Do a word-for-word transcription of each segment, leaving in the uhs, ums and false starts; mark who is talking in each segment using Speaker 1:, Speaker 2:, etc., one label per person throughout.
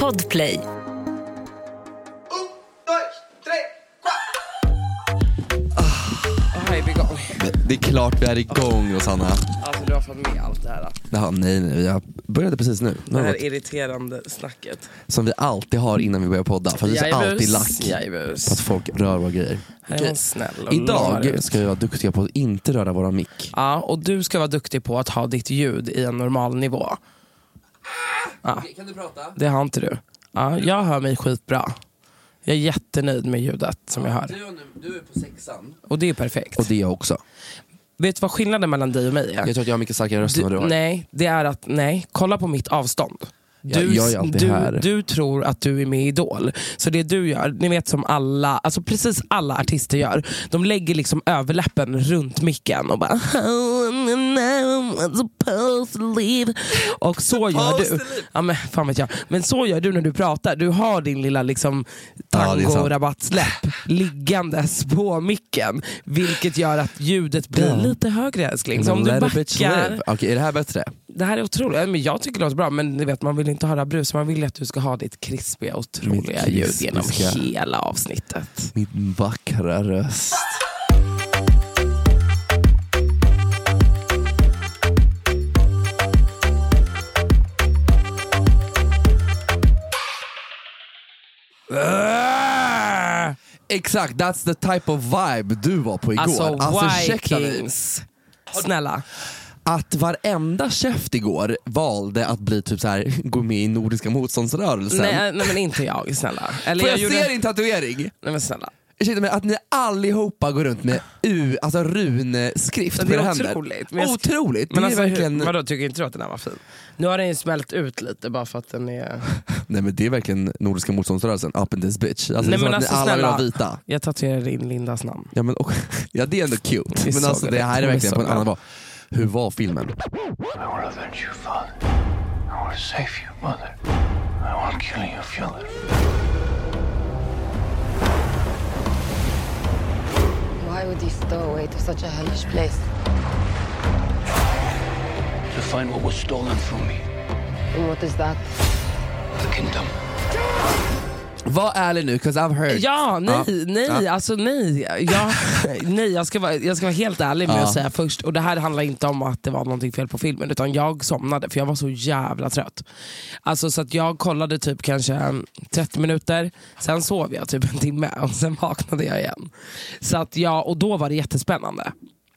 Speaker 1: Podplay.
Speaker 2: Är vi igång?
Speaker 3: Det är klart vi är igång, Rosanna.
Speaker 2: Alltså du har fått med allt det här.
Speaker 3: Jaha, nej, nej, jag började precis nu.
Speaker 2: Det här irriterande snacket.
Speaker 3: Som vi alltid har innan vi börjar podda. För vi är alltid lack
Speaker 2: Jajbus.
Speaker 3: på att folk rör våra grejer.
Speaker 2: Okej. Snäll
Speaker 3: Idag ska vi vara duktiga på att inte röra våra mick.
Speaker 2: Ja, och du ska vara duktig på att ha ditt ljud i en normal nivå. Ja.
Speaker 3: Kan du prata?
Speaker 2: Det har inte du. Ja, jag hör mig skitbra. Jag är jättenöjd med ljudet som jag hör.
Speaker 3: Du, du är på sexan.
Speaker 2: Och det är perfekt.
Speaker 3: Och det är jag också.
Speaker 2: Vet du vad skillnaden mellan dig och mig är?
Speaker 3: Jag tror att jag har mycket starkare röst än vad du har.
Speaker 2: Nej, det är att, nej, kolla på mitt avstånd. Du,
Speaker 3: jag, jag är alltid
Speaker 2: du,
Speaker 3: här.
Speaker 2: du tror att du är med i Idol. Så det du gör, ni vet som alla, alltså precis alla artister gör, de lägger liksom överläppen runt micken och bara och så gör du. Ja, men, fan vet jag. Men så gör du när du pratar. Du har din lilla liksom tango-rabattsläpp liggandes på micken, vilket gör att ljudet blir
Speaker 3: Ja.
Speaker 2: lite högre, älskling. Så om du backar.
Speaker 3: Okej, är det här bättre?
Speaker 2: Det här är otroligt, men jag tycker det låter bra. Men ni vet, man vill inte höra brus. Man vill att du ska ha ditt krispiga, otroliga
Speaker 3: Mitt
Speaker 2: ljud
Speaker 3: krispiska.
Speaker 2: genom hela avsnittet.
Speaker 3: Min vackra röst.
Speaker 2: Äh!
Speaker 3: Exakt, that's the type of vibe du var på igår.
Speaker 2: Alltså,
Speaker 3: ursäkta mig.
Speaker 2: Vikings. Snälla.
Speaker 3: Att varenda chef igår valde att bli typ så här, gå med i Nordiska motståndsrörelsen.
Speaker 2: Nej, nej men inte jag, snälla. Eller
Speaker 3: Får jag,
Speaker 2: jag
Speaker 3: se
Speaker 2: gjorde...
Speaker 3: din tatuering?
Speaker 2: Nej men snälla.
Speaker 3: Ursäkta mig, att ni allihopa går runt med U, alltså runskrift på
Speaker 2: Det
Speaker 3: era
Speaker 2: är
Speaker 3: händer.
Speaker 2: otroligt. Men jag...
Speaker 3: Otroligt.
Speaker 2: Men
Speaker 3: Det
Speaker 2: alltså,
Speaker 3: är verkligen...
Speaker 2: vadå, tycker inte du att den här var fin? Nu har den ju smält ut lite bara för att den är...
Speaker 3: Nej men det är verkligen Nordiska motståndsrörelsen, up in this bitch. Alltså,
Speaker 2: Nej,
Speaker 3: det är som
Speaker 2: men
Speaker 3: att
Speaker 2: alltså,
Speaker 3: ni alla vill
Speaker 2: snälla.
Speaker 3: ha vita.
Speaker 2: Jag tatuerade in Lindas namn.
Speaker 3: Ja, men, och, ja det är ändå cute.
Speaker 2: Det är
Speaker 3: Men
Speaker 2: så
Speaker 3: alltså, det
Speaker 2: gulligt.
Speaker 3: här är
Speaker 2: Det är
Speaker 3: verkligen
Speaker 2: så
Speaker 3: på en annan
Speaker 2: gulligt.
Speaker 3: nivå. Hur var filmen?
Speaker 4: I will avenge you, father. I will save you, mother. I will kill you if you live.
Speaker 5: Why would he stow away to such a hellish place?
Speaker 4: To find what was stolen from me.
Speaker 5: And what is that?
Speaker 4: The kingdom.
Speaker 3: Var ärlig nu, 'cause I've heard.
Speaker 2: Ja, nej,
Speaker 3: Ja.
Speaker 2: nej,
Speaker 3: Ja.
Speaker 2: alltså nej. Ja, nej jag, ska vara, jag ska vara helt ärlig med
Speaker 3: Ja.
Speaker 2: att säga först. Och det här handlar inte om att det var någonting fel på filmen, utan jag somnade för jag var så jävla trött. Alltså så att jag kollade typ kanske trettio minuter, sen sov jag typ en timme och sen vaknade jag igen. Så att ja, och då var det jättespännande.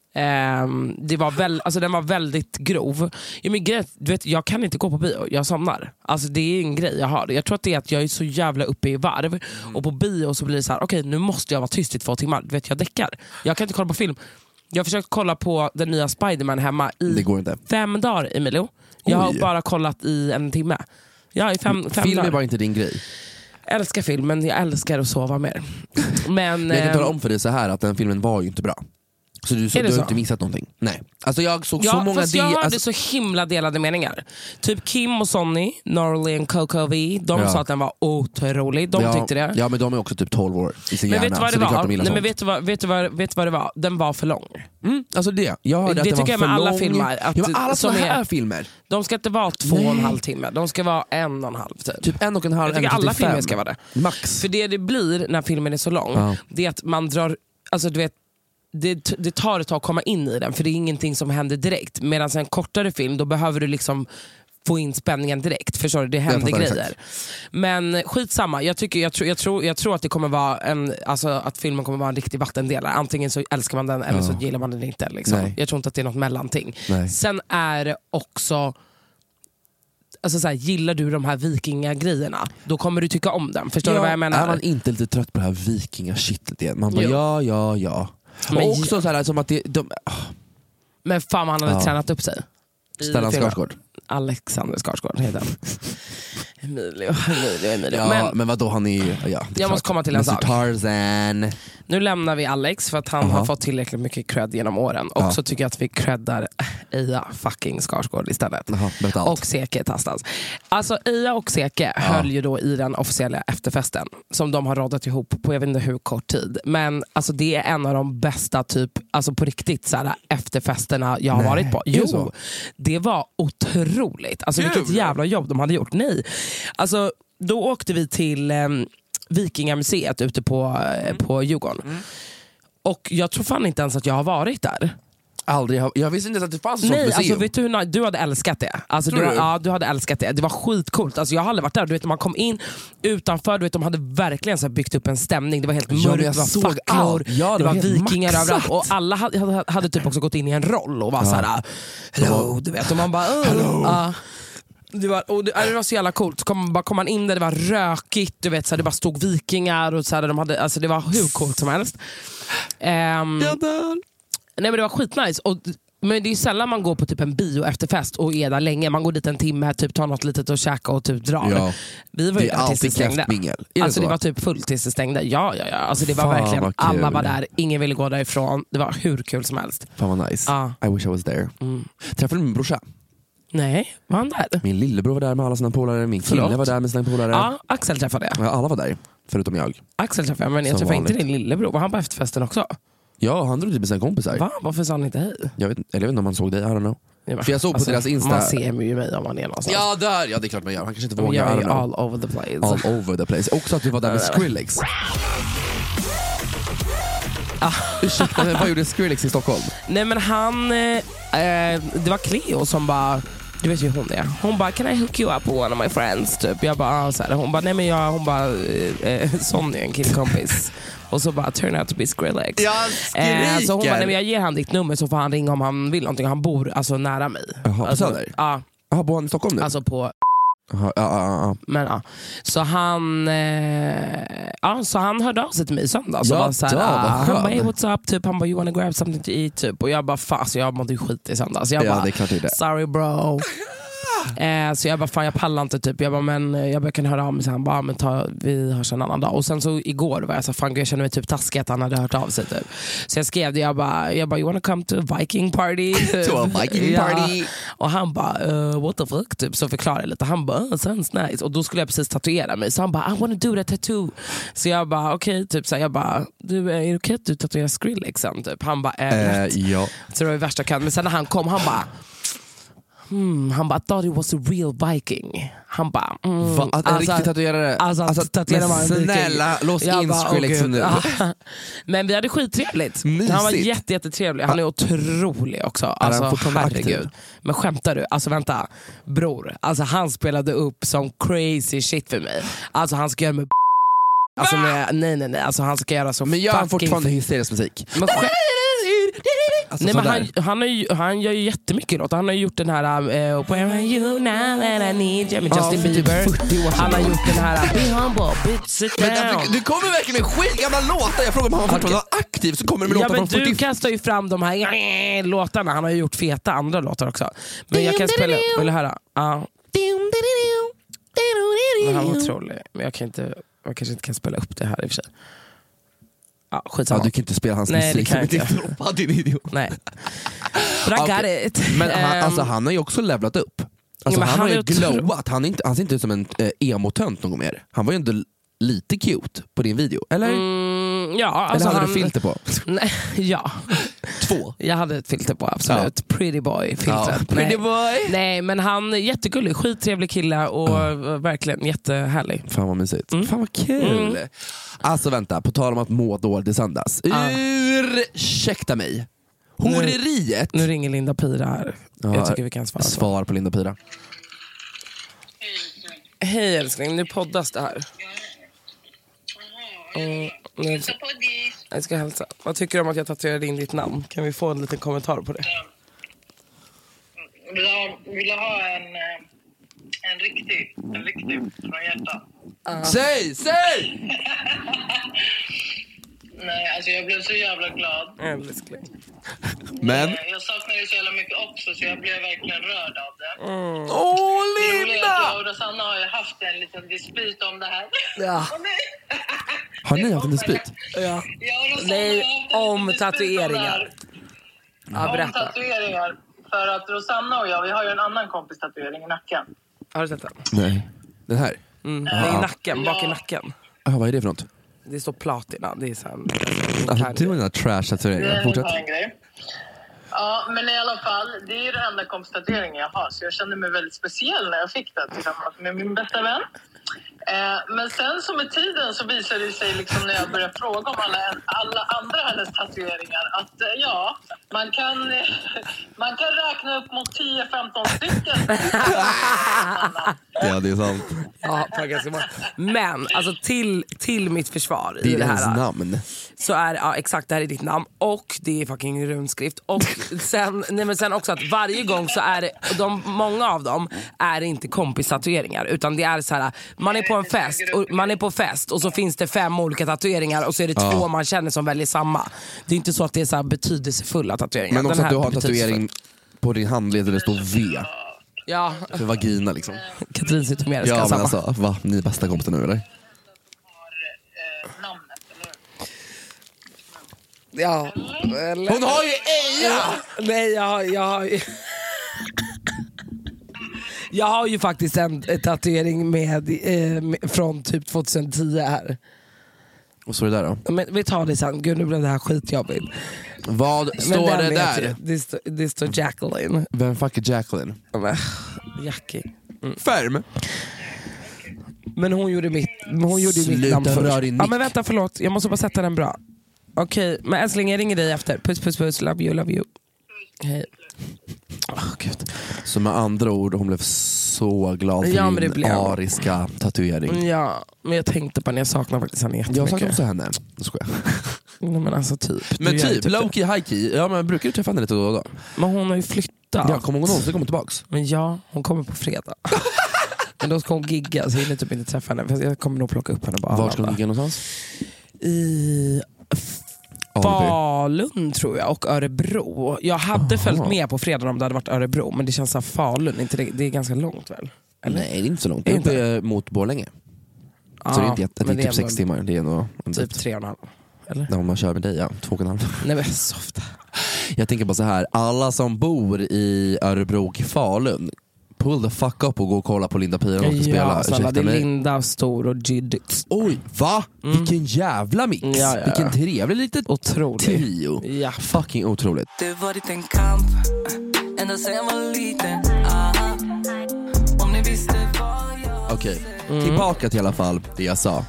Speaker 2: Um, det var väl, alltså den var väldigt grov. Ja, men grej, du vet, jag kan inte gå på bio, jag somnar. Alltså det är en grej jag har. Jag tror att det är att jag är så jävla uppe i varv. mm. Och på bio så blir det så här: okej, okay, nu måste jag vara tyst i två timmar. Du vet, jag däckar. Jag kan inte kolla på film. Jag har försökt kolla på den nya Spider-Man hemma i
Speaker 3: Det går inte.
Speaker 2: fem dagar, Emilio. Jag har
Speaker 3: Oj.
Speaker 2: bara kollat i en timme. Ja, i fem, fem
Speaker 3: Film
Speaker 2: dagar.
Speaker 3: är bara inte din grej.
Speaker 2: Jag älskar film, men jag älskar att sova mer. Men,
Speaker 3: Men jag kan tala
Speaker 2: ehm,
Speaker 3: om för dig så här att den filmen var ju inte bra. Så du, så,
Speaker 2: Är det
Speaker 3: du har
Speaker 2: så?
Speaker 3: inte missat någonting. Nej. Alltså jag såg
Speaker 2: Ja,
Speaker 3: så många...
Speaker 2: fast jag
Speaker 3: di-
Speaker 2: hörde
Speaker 3: alltså,
Speaker 2: så himla delade meningar. Typ Kim och Sonny, Norley och Coco V, de
Speaker 3: Ja.
Speaker 2: sa att den var otrolig. De
Speaker 3: ja,
Speaker 2: tyckte det.
Speaker 3: Ja, men de är också typ tolv år i sin
Speaker 2: Men
Speaker 3: hjärna.
Speaker 2: vet du vad
Speaker 3: så
Speaker 2: det
Speaker 3: är klart
Speaker 2: var?
Speaker 3: de gillar
Speaker 2: Nej,
Speaker 3: sånt.
Speaker 2: men vet du vad, vet du vad, vet du vad det var? Den var för lång.
Speaker 3: Mm, alltså det. Jag hörde
Speaker 2: Det
Speaker 3: att den
Speaker 2: tycker
Speaker 3: var
Speaker 2: jag med
Speaker 3: för
Speaker 2: alla
Speaker 3: lång.
Speaker 2: filmer, att-
Speaker 3: ja, men alla
Speaker 2: som
Speaker 3: såna
Speaker 2: är-
Speaker 3: här filmer.
Speaker 2: De ska inte vara två och en
Speaker 3: Nej.
Speaker 2: halv timme. De ska vara en och en halv typ.
Speaker 3: Typ en och en halv,
Speaker 2: Jag tycker
Speaker 3: en
Speaker 2: alla
Speaker 3: fyrtiofem.
Speaker 2: filmer ska vara det.
Speaker 3: Max.
Speaker 2: För det det blir när filmen är så lång,
Speaker 3: Ja.
Speaker 2: det är att man drar, alltså du vet, det, det tar ett tag att komma in i den, för det är ingenting som händer direkt. Medan en kortare film, då behöver du liksom få in spänningen direkt. Förstår du? Det händer
Speaker 3: fattar
Speaker 2: grejer.
Speaker 3: exakt.
Speaker 2: Men skitsamma, jag, tycker, jag, tror, jag, tror, jag tror att det kommer vara en, alltså, att filmen kommer vara en riktig vattendelare. Antingen så älskar man den eller
Speaker 3: Ja.
Speaker 2: så gillar man den inte. Liksom.
Speaker 3: Nej.
Speaker 2: Jag tror inte att det är något mellanting.
Speaker 3: Nej.
Speaker 2: Sen är det också, alltså, så här, gillar du de här vikingagrejerna, då kommer du tycka om den. Förstår du vad jag menar?
Speaker 3: Är man inte lite trött på det här vikingashitet igen? Man bara
Speaker 2: Jo.
Speaker 3: ja, ja, ja.
Speaker 2: Men
Speaker 3: Och också så här, som att det, de,
Speaker 2: Men fan, han hade
Speaker 3: Ja.
Speaker 2: tränat upp sig. I
Speaker 3: Stellan
Speaker 2: filmen.
Speaker 3: Skarsgård.
Speaker 2: Alexander Skarsgård heter han. Emilio, Emilio, Emilio.
Speaker 3: Ja,
Speaker 2: Men
Speaker 3: men, vadå, han är ju... Ja, det är
Speaker 2: jag
Speaker 3: klart.
Speaker 2: måste komma till en
Speaker 3: mister
Speaker 2: sak.
Speaker 3: Tarzan.
Speaker 2: Nu lämnar vi Alex för att han
Speaker 3: Aha.
Speaker 2: har fått tillräckligt mycket cred genom åren. Och
Speaker 3: Ja.
Speaker 2: så tycker jag att vi creddar Ia fucking Skarsgård istället.
Speaker 3: Jaha, berätta allt.
Speaker 2: Och Seke Tastas. Alltså Ia och Seke höll ju då i den officiella efterfesten som de har radat ihop på jag vet inte hur kort tid. Men alltså det är en av de bästa typ, alltså på riktigt så här, efterfesterna jag har
Speaker 3: Nej,
Speaker 2: varit på.
Speaker 3: är det
Speaker 2: Jo,
Speaker 3: så?
Speaker 2: det var otroligt. Alltså vilket jävla jobb de hade gjort. Nej, alltså då åkte vi till eh, Vikingamuseet ute på, eh, på Djurgården. Mm. Och jag tror fan inte ens att jag har varit där.
Speaker 3: Aldrig, jag visste inte att det fanns ett sånt
Speaker 2: Nej,
Speaker 3: museum.
Speaker 2: alltså vet du, hur, du hade älskat det. Alltså, du,
Speaker 3: du?
Speaker 2: ja, du hade älskat det. Det var skitcoolt. Alltså, jag har aldrig varit där. Du vet, man kom in utanför, du vet, de hade verkligen så här byggt upp en stämning. Det var helt mörkt,
Speaker 3: ja,
Speaker 2: det var facklor,
Speaker 3: ja, det,
Speaker 2: det
Speaker 3: var,
Speaker 2: var vikingar
Speaker 3: maxat.
Speaker 2: överallt. Och alla hade, hade, hade typ också gått in i en roll och var ja. så här, hello, du vet. Och man bara, oh. hello. Uh. Det var, och det, det var så jävla coolt. Så kom, bara kom man in där, det var rökigt, du vet, så här, det bara stod vikingar och så här, de hade, alltså, det var hur coolt som helst. Um, nej men det var skitnice. Och men det är sällan man går på typ en bio efterfest och är där länge. Man går dit en timme, typ tar något litet och käka och typ drar.
Speaker 3: Ja.
Speaker 2: Vi var ju där tills det stängde.
Speaker 3: Det
Speaker 2: alltså
Speaker 3: så?
Speaker 2: Det var typ fullt tills det stängde. Ja, ja, ja. Alltså det var
Speaker 3: Fan,
Speaker 2: verkligen, alla var där, ingen ville gå därifrån. Det var hur kul som helst.
Speaker 3: Fan vad nice.
Speaker 2: Ja.
Speaker 3: I wish I was there.
Speaker 2: Mm.
Speaker 3: Träffade du min brorsa?
Speaker 2: Nej, var han där?
Speaker 3: Min lillebror var där med alla sina polare. Min kille
Speaker 2: Förlåt?
Speaker 3: var där med sina polare.
Speaker 2: Ja, Axel träffade jag.
Speaker 3: Ja, alla var där, förutom jag.
Speaker 2: Axel träffade jag, men jag
Speaker 3: Som
Speaker 2: träffade inte
Speaker 3: vanligt.
Speaker 2: din lillebror. Var han på efterfesten också?
Speaker 3: Ja, han drog dit med sina kompisar.
Speaker 2: Va? Varför sa han inte hej?
Speaker 3: Jag vet, eller jag vet inte om han såg dig, I don't know.
Speaker 2: Ja,
Speaker 3: För jag såg på
Speaker 2: alltså,
Speaker 3: deras Insta.
Speaker 2: Man ser ju mig om man är någonstans.
Speaker 3: Ja, där! Ja, det är klart man gör. Han kanske inte
Speaker 2: Men
Speaker 3: vågar.
Speaker 2: jag är
Speaker 3: I
Speaker 2: ju
Speaker 3: don't know.
Speaker 2: all over the place.
Speaker 3: All over the place. Också att du var där med Skrillex.
Speaker 2: Ah.
Speaker 3: Ursäkta, men vad gjorde Skrillex i Stockholm?
Speaker 2: Nej men han, eh, eh, det var Cleo som bara, du vet ju hur hon är. Hon bara, can I hook you up with one of my friends? Typ. Jag bara, ah, så här. Hon bara, nej men jag, hon bara, eh, Sonny, en killkompis. Och så bara, turn out to be Skrillex.
Speaker 3: Jag
Speaker 2: eh, så hon bara, nej men jag ger han ditt nummer så får han ringa om han vill någonting. Han bor alltså nära mig.
Speaker 3: Jaha,
Speaker 2: alltså,
Speaker 3: på Söder?
Speaker 2: Ja.
Speaker 3: Jaha, bor han i Stockholm nu?
Speaker 2: Alltså på...
Speaker 3: Aha, ja, ja, ja.
Speaker 2: Men ja, så han eh, ja, så han hörde av sig till mig i söndag. Så
Speaker 3: Ja,
Speaker 2: var så här,
Speaker 3: då, vad
Speaker 2: ah, han
Speaker 3: skön.
Speaker 2: bara, hey, what's up? Typ, han bara, you wanna grab something to eat? Typ. Och jag bara, fan, så jag mådde ju skit i söndag. Så jag
Speaker 3: Ja,
Speaker 2: bara,
Speaker 3: det är klart det är det.
Speaker 2: sorry bro. Eh, så jag bara, fan jag pallar inte typ. Jag bara, men jag bara kan höra av mig. Så han bara, men ta, vi hörs en annan dag. Och sen så igår var jag så fan, jag kände mig typ taskig att han hade hört av sig typ. Så jag skrev det, jag bara, jag bara you wanna come to a Viking party?
Speaker 3: To a Viking party.
Speaker 2: Ja. Och han bara, uh, what the fuck? Typ, så förklarade jag lite. Han bara, oh, sounds nice. Och då skulle jag precis tatuera mig. Så han bara, I wanna do that tattoo. Så jag bara, okej, okay, typ så här, jag bara, du, är det okej att du tatuerar Skrillex sen? Typ. Han bara, äh,
Speaker 3: eh, ja.
Speaker 2: så det var det värsta jag kan. Men sen när han kom, han bara, Hmm, han bara, I thought it was a real Viking. Han bara, mm,
Speaker 3: Va, att en
Speaker 2: alltså,
Speaker 3: riktig tatuerare.
Speaker 2: Alltså, alltså tatuera man en
Speaker 3: snälla, lås
Speaker 2: jag
Speaker 3: in
Speaker 2: bara,
Speaker 3: Skrillex
Speaker 2: åh,
Speaker 3: nu.
Speaker 2: Men vi hade skittrevligt.
Speaker 3: Mysigt.
Speaker 2: Han var jätte, jättetrevlig. Han är otrolig också. Alltså,
Speaker 3: han fortfarande
Speaker 2: herregud.
Speaker 3: aktiv?
Speaker 2: Men skämtar du? Alltså vänta, bror. Alltså han spelade upp som crazy shit för mig. Alltså han ska göra med alltså, med, nej nej nej, alltså han ska göra så
Speaker 3: Men gör han
Speaker 2: fucking
Speaker 3: fortfarande hysterisk musik?
Speaker 2: men skä-
Speaker 3: Alltså,
Speaker 2: Nej, men
Speaker 3: sådär.
Speaker 2: han, han, har ju, han gör ju jättemycket låtar. Han har ju gjort den här uh, Where are you now and I need you med
Speaker 3: Ja,
Speaker 2: Justin
Speaker 3: för typ
Speaker 2: Bieber.
Speaker 3: fyrtio år sedan.
Speaker 2: Han har gjort den här Be humble, bitch, sit down.
Speaker 3: Men därför, du kommer verkligen med skitgamla låtar. Jag frågar om han fortfarande var aktiv, så kommer det med
Speaker 2: Ja,
Speaker 3: låtar
Speaker 2: men
Speaker 3: från
Speaker 2: du
Speaker 3: fyrtio...
Speaker 2: kastar ju fram de här låtarna. Han har ju gjort feta andra låtar också. Men jag kan spela upp, vill du höra? Ja. Men han var otrolig. Men jag kan inte, jag kanske inte kan spela upp det här i och för sig. Ja, skitsamma.
Speaker 3: Ja, du kan inte spela hans
Speaker 2: Nej,
Speaker 3: musik
Speaker 2: det kan
Speaker 3: som
Speaker 2: jag
Speaker 3: ett
Speaker 2: inte.
Speaker 3: dropp, din idiot.
Speaker 2: Nej. But I got
Speaker 3: Okej.
Speaker 2: it.
Speaker 3: Men han,
Speaker 2: Um,
Speaker 3: alltså, han har ju också levlat upp. Alltså,
Speaker 2: men
Speaker 3: han,
Speaker 2: han
Speaker 3: har
Speaker 2: är
Speaker 3: ju
Speaker 2: otro-
Speaker 3: glowat. Han, är inte, han ser inte ut som en eh, emo-tönt någon mer. Han var ju ändå lite cute på din video, eller?
Speaker 2: Mm, ja,
Speaker 3: eller
Speaker 2: alltså
Speaker 3: hade
Speaker 2: han,
Speaker 3: du filter på?
Speaker 2: Nej, ja.
Speaker 3: Två.
Speaker 2: Jag hade ett filter på, absolut. Pretty boy-filtret.
Speaker 3: Ja, pretty
Speaker 2: Nej.
Speaker 3: boy.
Speaker 2: Nej, men han är jättegullig, skittrevlig kille och
Speaker 3: Mm.
Speaker 2: verkligen jättehärlig.
Speaker 3: Fan vad mysigt.
Speaker 2: Mm.
Speaker 3: Fan vad kul.
Speaker 2: Mm.
Speaker 3: Alltså vänta, på tal om att må dåligt i söndags.
Speaker 2: Ja.
Speaker 3: Ursäkta mig. Horeriet.
Speaker 2: Nu ringer Linda Pira här.
Speaker 3: Ja,
Speaker 2: Jag tycker vi kan svara på.
Speaker 3: Svar på Linda Pira.
Speaker 2: Hej älskling, nu poddas det här. Mm, nu- jag ska hälsa. Vad tycker du om att jag tatuerade in ditt namn? Kan vi få en liten kommentar på det?
Speaker 1: Vill du ha, vill du ha en, eh, en riktig, en riktig från hjärtat?
Speaker 2: Uh.
Speaker 3: Säg, säg!
Speaker 1: Nej, alltså jag blev så jävla glad.
Speaker 2: Älskling.
Speaker 3: Men?
Speaker 1: Eh, Jag saknar det så jävla mycket också, så jag blev verkligen rörd av det.
Speaker 2: Mm.
Speaker 3: Åh,
Speaker 1: Det roliga är att
Speaker 3: Linda!
Speaker 1: jag och Rosanna har ju haft en liten dispyt om det här.
Speaker 2: Ja.
Speaker 1: Åh, nej.
Speaker 3: Har ni haft en dispyt?
Speaker 2: Ja.
Speaker 1: Jag och Rosanna
Speaker 2: Nej,
Speaker 1: har haft en
Speaker 2: om
Speaker 1: liten dispyt om det
Speaker 2: tatueringar.
Speaker 1: här.
Speaker 2: Ja,
Speaker 1: Om
Speaker 2: berätta.
Speaker 1: tatueringar. För att Rosanna och jag, vi har ju en annan kompis tatuering i nacken.
Speaker 2: Har du sett den?
Speaker 3: Nej. Den här?
Speaker 2: Mm. Det är i nacken, bak i nacken.
Speaker 3: Ah, vad är det för något?
Speaker 2: Det står platina. Det är så här,
Speaker 3: Alltså, du har den trash
Speaker 1: Det
Speaker 3: tatueringen.
Speaker 1: är
Speaker 3: Fortsätt.
Speaker 1: en en grej. Ja, men i alla fall, det är ju den enda kompstatueringen jag har. Så jag kände mig väldigt speciell när jag fick den tillsammans med min bästa vän. Eh, men sen som med tiden så visade det sig liksom när jag började fråga om alla, alla andra hennes tatueringar att eh, ja, man kan, eh, man kan räkna upp mot tio femton stycken.
Speaker 3: Ja, det är sant.
Speaker 2: Ja, men alltså till, till mitt försvar
Speaker 3: Det
Speaker 2: i
Speaker 3: är
Speaker 2: det
Speaker 3: hennes
Speaker 2: här
Speaker 3: namn.
Speaker 2: så är ja, exakt, det här är ditt namn och det är fucking runskrift och sen, nej, men sen också att varje gång så är det, de, många av dem är inte kompistatueringar utan det är så här, man är på en fest och man är på fest och så finns det fem olika tatueringar och så är det
Speaker 3: Ja.
Speaker 2: två man känner som väljer samma. Det är inte så att det är så här betydelsefulla tatueringar.
Speaker 3: Men också
Speaker 2: Den
Speaker 3: att du
Speaker 2: här
Speaker 3: har en tatuering på din handled där det står V
Speaker 2: Ja,
Speaker 3: för vagina liksom.
Speaker 2: Katrin sitter med, ska
Speaker 3: Ja, men
Speaker 2: samma.
Speaker 3: alltså, va? Ni är bästa kompisar nu eller?
Speaker 1: Har eh, namnet, eller?
Speaker 2: Ja, eller?
Speaker 3: Hon har ju Eja!
Speaker 2: Nej, jag har, jag har ju... Jag har ju faktiskt en tatuering med, eh, med från typ tjugohundratio här.
Speaker 3: Och så är det där då.
Speaker 2: Men vi tar det sen, gud nu blev det här skitjobbigt.
Speaker 3: Vad
Speaker 2: Men
Speaker 3: står
Speaker 2: den
Speaker 3: det
Speaker 2: vet
Speaker 3: där?
Speaker 2: jag. Det, står, det står Jacqueline.
Speaker 3: Vem fuck är Jacqueline?
Speaker 2: Men, Jackie.
Speaker 3: Färm?
Speaker 2: Men hon gjorde mitt, hon gjorde ju mitt
Speaker 3: Sluta
Speaker 2: namn först.
Speaker 3: rör din
Speaker 2: Ja
Speaker 3: mick.
Speaker 2: men vänta, förlåt, jag måste bara sätta den bra. Okej, men älskling jag ringer dig efter. Puss puss puss, love you, love you. Hej. Oh, Gud.
Speaker 3: Så med andra ord, hon blev så glad för
Speaker 2: Ja, men
Speaker 3: din
Speaker 2: det blev hon.
Speaker 3: ariska tatuering.
Speaker 2: Ja, men jag tänkte på henne, jag saknar faktiskt henne
Speaker 3: Jag
Speaker 2: jättemycket.
Speaker 3: saknar också henne. Jag skojar.
Speaker 2: Nej, men alltså typ.
Speaker 3: Men
Speaker 2: Du gör ju
Speaker 3: typ, low-key, high-key. Ja, men brukar du träffa henne lite då och då?
Speaker 2: Men hon har ju flyttat.
Speaker 3: Ja, kommer hon någonsin komma tillbaks?
Speaker 2: Men ja, hon kommer på fredag. Men då ska hon gigga så jag hinner typ inte träffa henne. För jag kommer nog plocka upp henne bara.
Speaker 3: Var ska hon gigga någonstans?
Speaker 2: I Falun tror jag och Örebro. Jag hade
Speaker 3: Aha.
Speaker 2: följt med på fredag om det hade varit Örebro. Men det känns som Falun, inte det, det är ganska långt väl? Eller?
Speaker 3: Nej, det är inte så långt. Det
Speaker 2: Är
Speaker 3: är
Speaker 2: inte?
Speaker 3: uppe mot Borlänge.
Speaker 2: Ja,
Speaker 3: Så det är inte jätte, det
Speaker 2: men
Speaker 3: är typ
Speaker 2: ändå
Speaker 3: sex timmar. Det är nog en
Speaker 2: Typ
Speaker 3: bit.
Speaker 2: tre och en halv. Eller?
Speaker 3: När man kör med dig, ja. Två och en halv.
Speaker 2: Nej men så ofta.
Speaker 3: Jag tänker bara så här, alla som bor i Örebro och Falun, pull the fuck up och gå och kolla på Linda Pira och
Speaker 2: Ja,
Speaker 3: spela.
Speaker 2: snälla, det är
Speaker 3: mig.
Speaker 2: Linda, Stor och Jid.
Speaker 3: Oj, va?
Speaker 2: Mm.
Speaker 3: Vilken jävla mix.
Speaker 2: Ja, ja, ja.
Speaker 3: Vilken trevlig liten
Speaker 2: Otrolig.
Speaker 3: trio.
Speaker 2: Ja.
Speaker 3: Fucking otroligt.
Speaker 6: Det varit en kamp ända sen jag var liten. Aha. Om ni visste vad jag
Speaker 3: Okej, tillbaka till i alla fall det jag sa.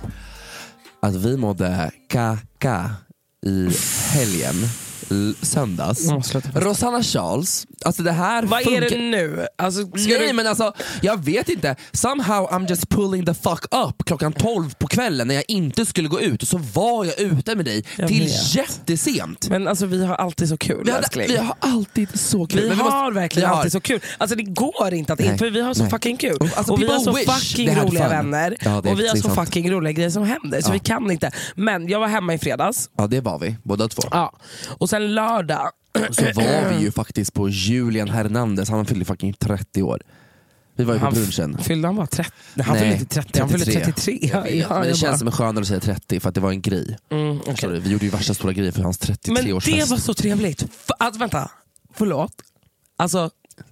Speaker 3: Att vi mådde kaka i helgen, l- söndags.
Speaker 2: Mm, sluta.
Speaker 3: Rosanna Charles, alltså det här
Speaker 2: Vad är
Speaker 3: funkar-
Speaker 2: det nu? Alltså, ska
Speaker 3: Nej
Speaker 2: du...
Speaker 3: men alltså, jag vet inte. Somehow I'm just pulling the fuck up klockan tolv på kvällen när jag inte skulle gå ut. Och så var jag ute med dig
Speaker 2: Jag
Speaker 3: till
Speaker 2: vet.
Speaker 3: jättesent.
Speaker 2: Men alltså vi har alltid så kul,
Speaker 3: Vi, hade,
Speaker 2: älskling.
Speaker 3: vi har alltid så kul.
Speaker 2: Vi
Speaker 3: Men
Speaker 2: har
Speaker 3: måste-
Speaker 2: verkligen
Speaker 3: vi har-
Speaker 2: alltid så kul. Alltså det går inte att
Speaker 3: Nej,
Speaker 2: inte, för vi har så
Speaker 3: nej.
Speaker 2: fucking kul.
Speaker 3: Alltså,
Speaker 2: och vi
Speaker 3: people
Speaker 2: har så
Speaker 3: wish
Speaker 2: fucking
Speaker 3: they had
Speaker 2: roliga
Speaker 3: fun.
Speaker 2: vänner.
Speaker 3: Ja, det är
Speaker 2: och vi har
Speaker 3: precis
Speaker 2: så
Speaker 3: sant.
Speaker 2: fucking roliga grejer som händer. Så
Speaker 3: Ja.
Speaker 2: vi kan inte. Men jag var hemma i fredags.
Speaker 3: Ja, det var vi, båda två.
Speaker 2: Ja. Och sen lördag.
Speaker 3: Så var vi ju faktiskt på Julian Hernandez, han fyllde fucking trettio år. Vi var ju på
Speaker 2: Han
Speaker 3: brunchen.
Speaker 2: fyllde han bara trettio? Han
Speaker 3: Nej,
Speaker 2: fyllde inte trettio, han fyllde trettiotre.
Speaker 3: Jag vet,
Speaker 2: Ja,
Speaker 3: men det
Speaker 2: jag
Speaker 3: känns
Speaker 2: bara-
Speaker 3: som en skönare att säga trettio för att det var en grej.
Speaker 2: Mm, okej.
Speaker 3: Förstår du? Vi gjorde ju värsta stora grejer för hans
Speaker 2: Men
Speaker 3: trettiotre-årsfest.
Speaker 2: det var så trevligt. F- alltså, vänta, förlåt. Alltså,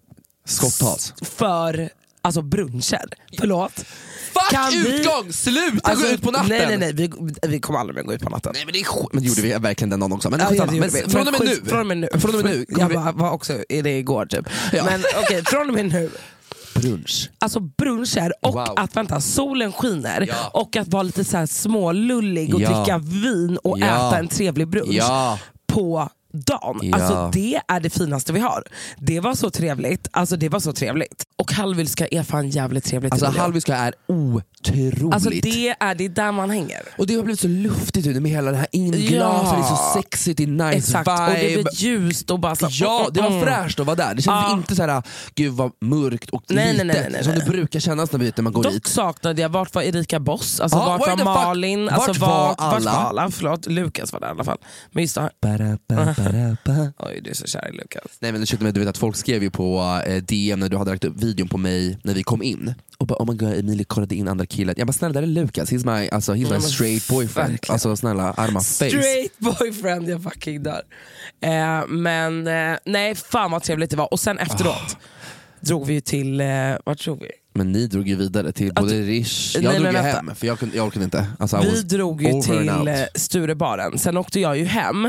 Speaker 3: Skotthals.
Speaker 2: för alltså bruncher. Förlåt.
Speaker 3: Fuck
Speaker 2: Kan vi-
Speaker 3: utgång! Sluta
Speaker 2: Alltså,
Speaker 3: gå ut på natten!
Speaker 2: Nej nej nej, vi, vi kommer aldrig mer gå ut på natten.
Speaker 3: Nej men det är sk- men det gjorde vi verkligen den dagen också. Men,
Speaker 2: Ja,
Speaker 3: skitsamma.
Speaker 2: det gjorde
Speaker 3: men
Speaker 2: vi.
Speaker 3: från och med
Speaker 2: Men
Speaker 3: nu.
Speaker 2: skit- Från och med nu.
Speaker 3: Från och med nu. kommer
Speaker 2: Jag
Speaker 3: vi-
Speaker 2: var, var också är det igår typ.
Speaker 3: Ja.
Speaker 2: Men okej, från och med nu.
Speaker 3: Brunch.
Speaker 2: Alltså bruncher och
Speaker 3: Wow.
Speaker 2: att vänta, solen skiner
Speaker 3: Ja.
Speaker 2: och att vara lite så här smålullig och
Speaker 3: Ja.
Speaker 2: dricka vin och
Speaker 3: Ja.
Speaker 2: äta en trevlig brunch
Speaker 3: Ja.
Speaker 2: på dagen.
Speaker 3: Ja.
Speaker 2: Alltså det är det finaste vi har. Det var så trevligt. Alltså det var så trevligt. Och Hallwylska är fan jävligt trevligt.
Speaker 3: Alltså
Speaker 2: i miljön.
Speaker 3: Hallwylska är otroligt.
Speaker 2: Alltså det är, det är där man hänger.
Speaker 3: Och det har blivit så luftigt nu med hela det här inglaset,
Speaker 2: Ja.
Speaker 3: det är så sexigt, det är nice
Speaker 2: Exakt,
Speaker 3: vibe.
Speaker 2: och det blir ljust och bara så,
Speaker 3: Ja, det var
Speaker 2: mm.
Speaker 3: fräscht att vara där. Det kändes
Speaker 2: Ja.
Speaker 3: inte så här, gud vad mörkt och
Speaker 2: Nej, nej,
Speaker 3: litet
Speaker 2: nej, nej, nej,
Speaker 3: som
Speaker 2: nej.
Speaker 3: det brukar kännas när, vi, när man går
Speaker 2: Dock
Speaker 3: dit.
Speaker 2: saknade jag, vart var Erika Boss? Alltså
Speaker 3: Ja,
Speaker 2: vart
Speaker 3: where
Speaker 2: var
Speaker 3: the fuck-
Speaker 2: Malin?
Speaker 3: vart
Speaker 2: Alltså,
Speaker 3: var
Speaker 2: vart, vart
Speaker 3: alla?
Speaker 2: var alla? Förlåt, Lukas var där i alla fall. Men just det,
Speaker 3: Bara, bara, bara, bara.
Speaker 2: oj du är så kär i Lukas.
Speaker 3: Nej men ursäkta mig, du vet att folk skrev ju på eh, D M när du hade lagt upp videon på mig när vi kom in. Och bara oh my god, Emilie kollade in andra killen. Jag bara snälla, där är Lukas, he's my, alltså, he's
Speaker 2: Ja,
Speaker 3: my
Speaker 2: men
Speaker 3: straight boyfriend.
Speaker 2: verkligen.
Speaker 3: Alltså snälla, arma face.
Speaker 2: Straight boyfriend, jag fucking dör. Eh, men eh, nej, fan vad trevligt det var. Och sen efteråt
Speaker 3: Ah.
Speaker 2: drog vi till, eh, vart drog vi?
Speaker 3: Men ni drog ju vidare till både Rish, jag
Speaker 2: nej,
Speaker 3: drog
Speaker 2: men
Speaker 3: ju
Speaker 2: vänta.
Speaker 3: hem för jag, kunde, jag orkade inte. Alltså, I
Speaker 2: Vi
Speaker 3: was
Speaker 2: drog ju
Speaker 3: over and
Speaker 2: till
Speaker 3: out.
Speaker 2: eh, Sturebaren. Sen åkte jag ju hem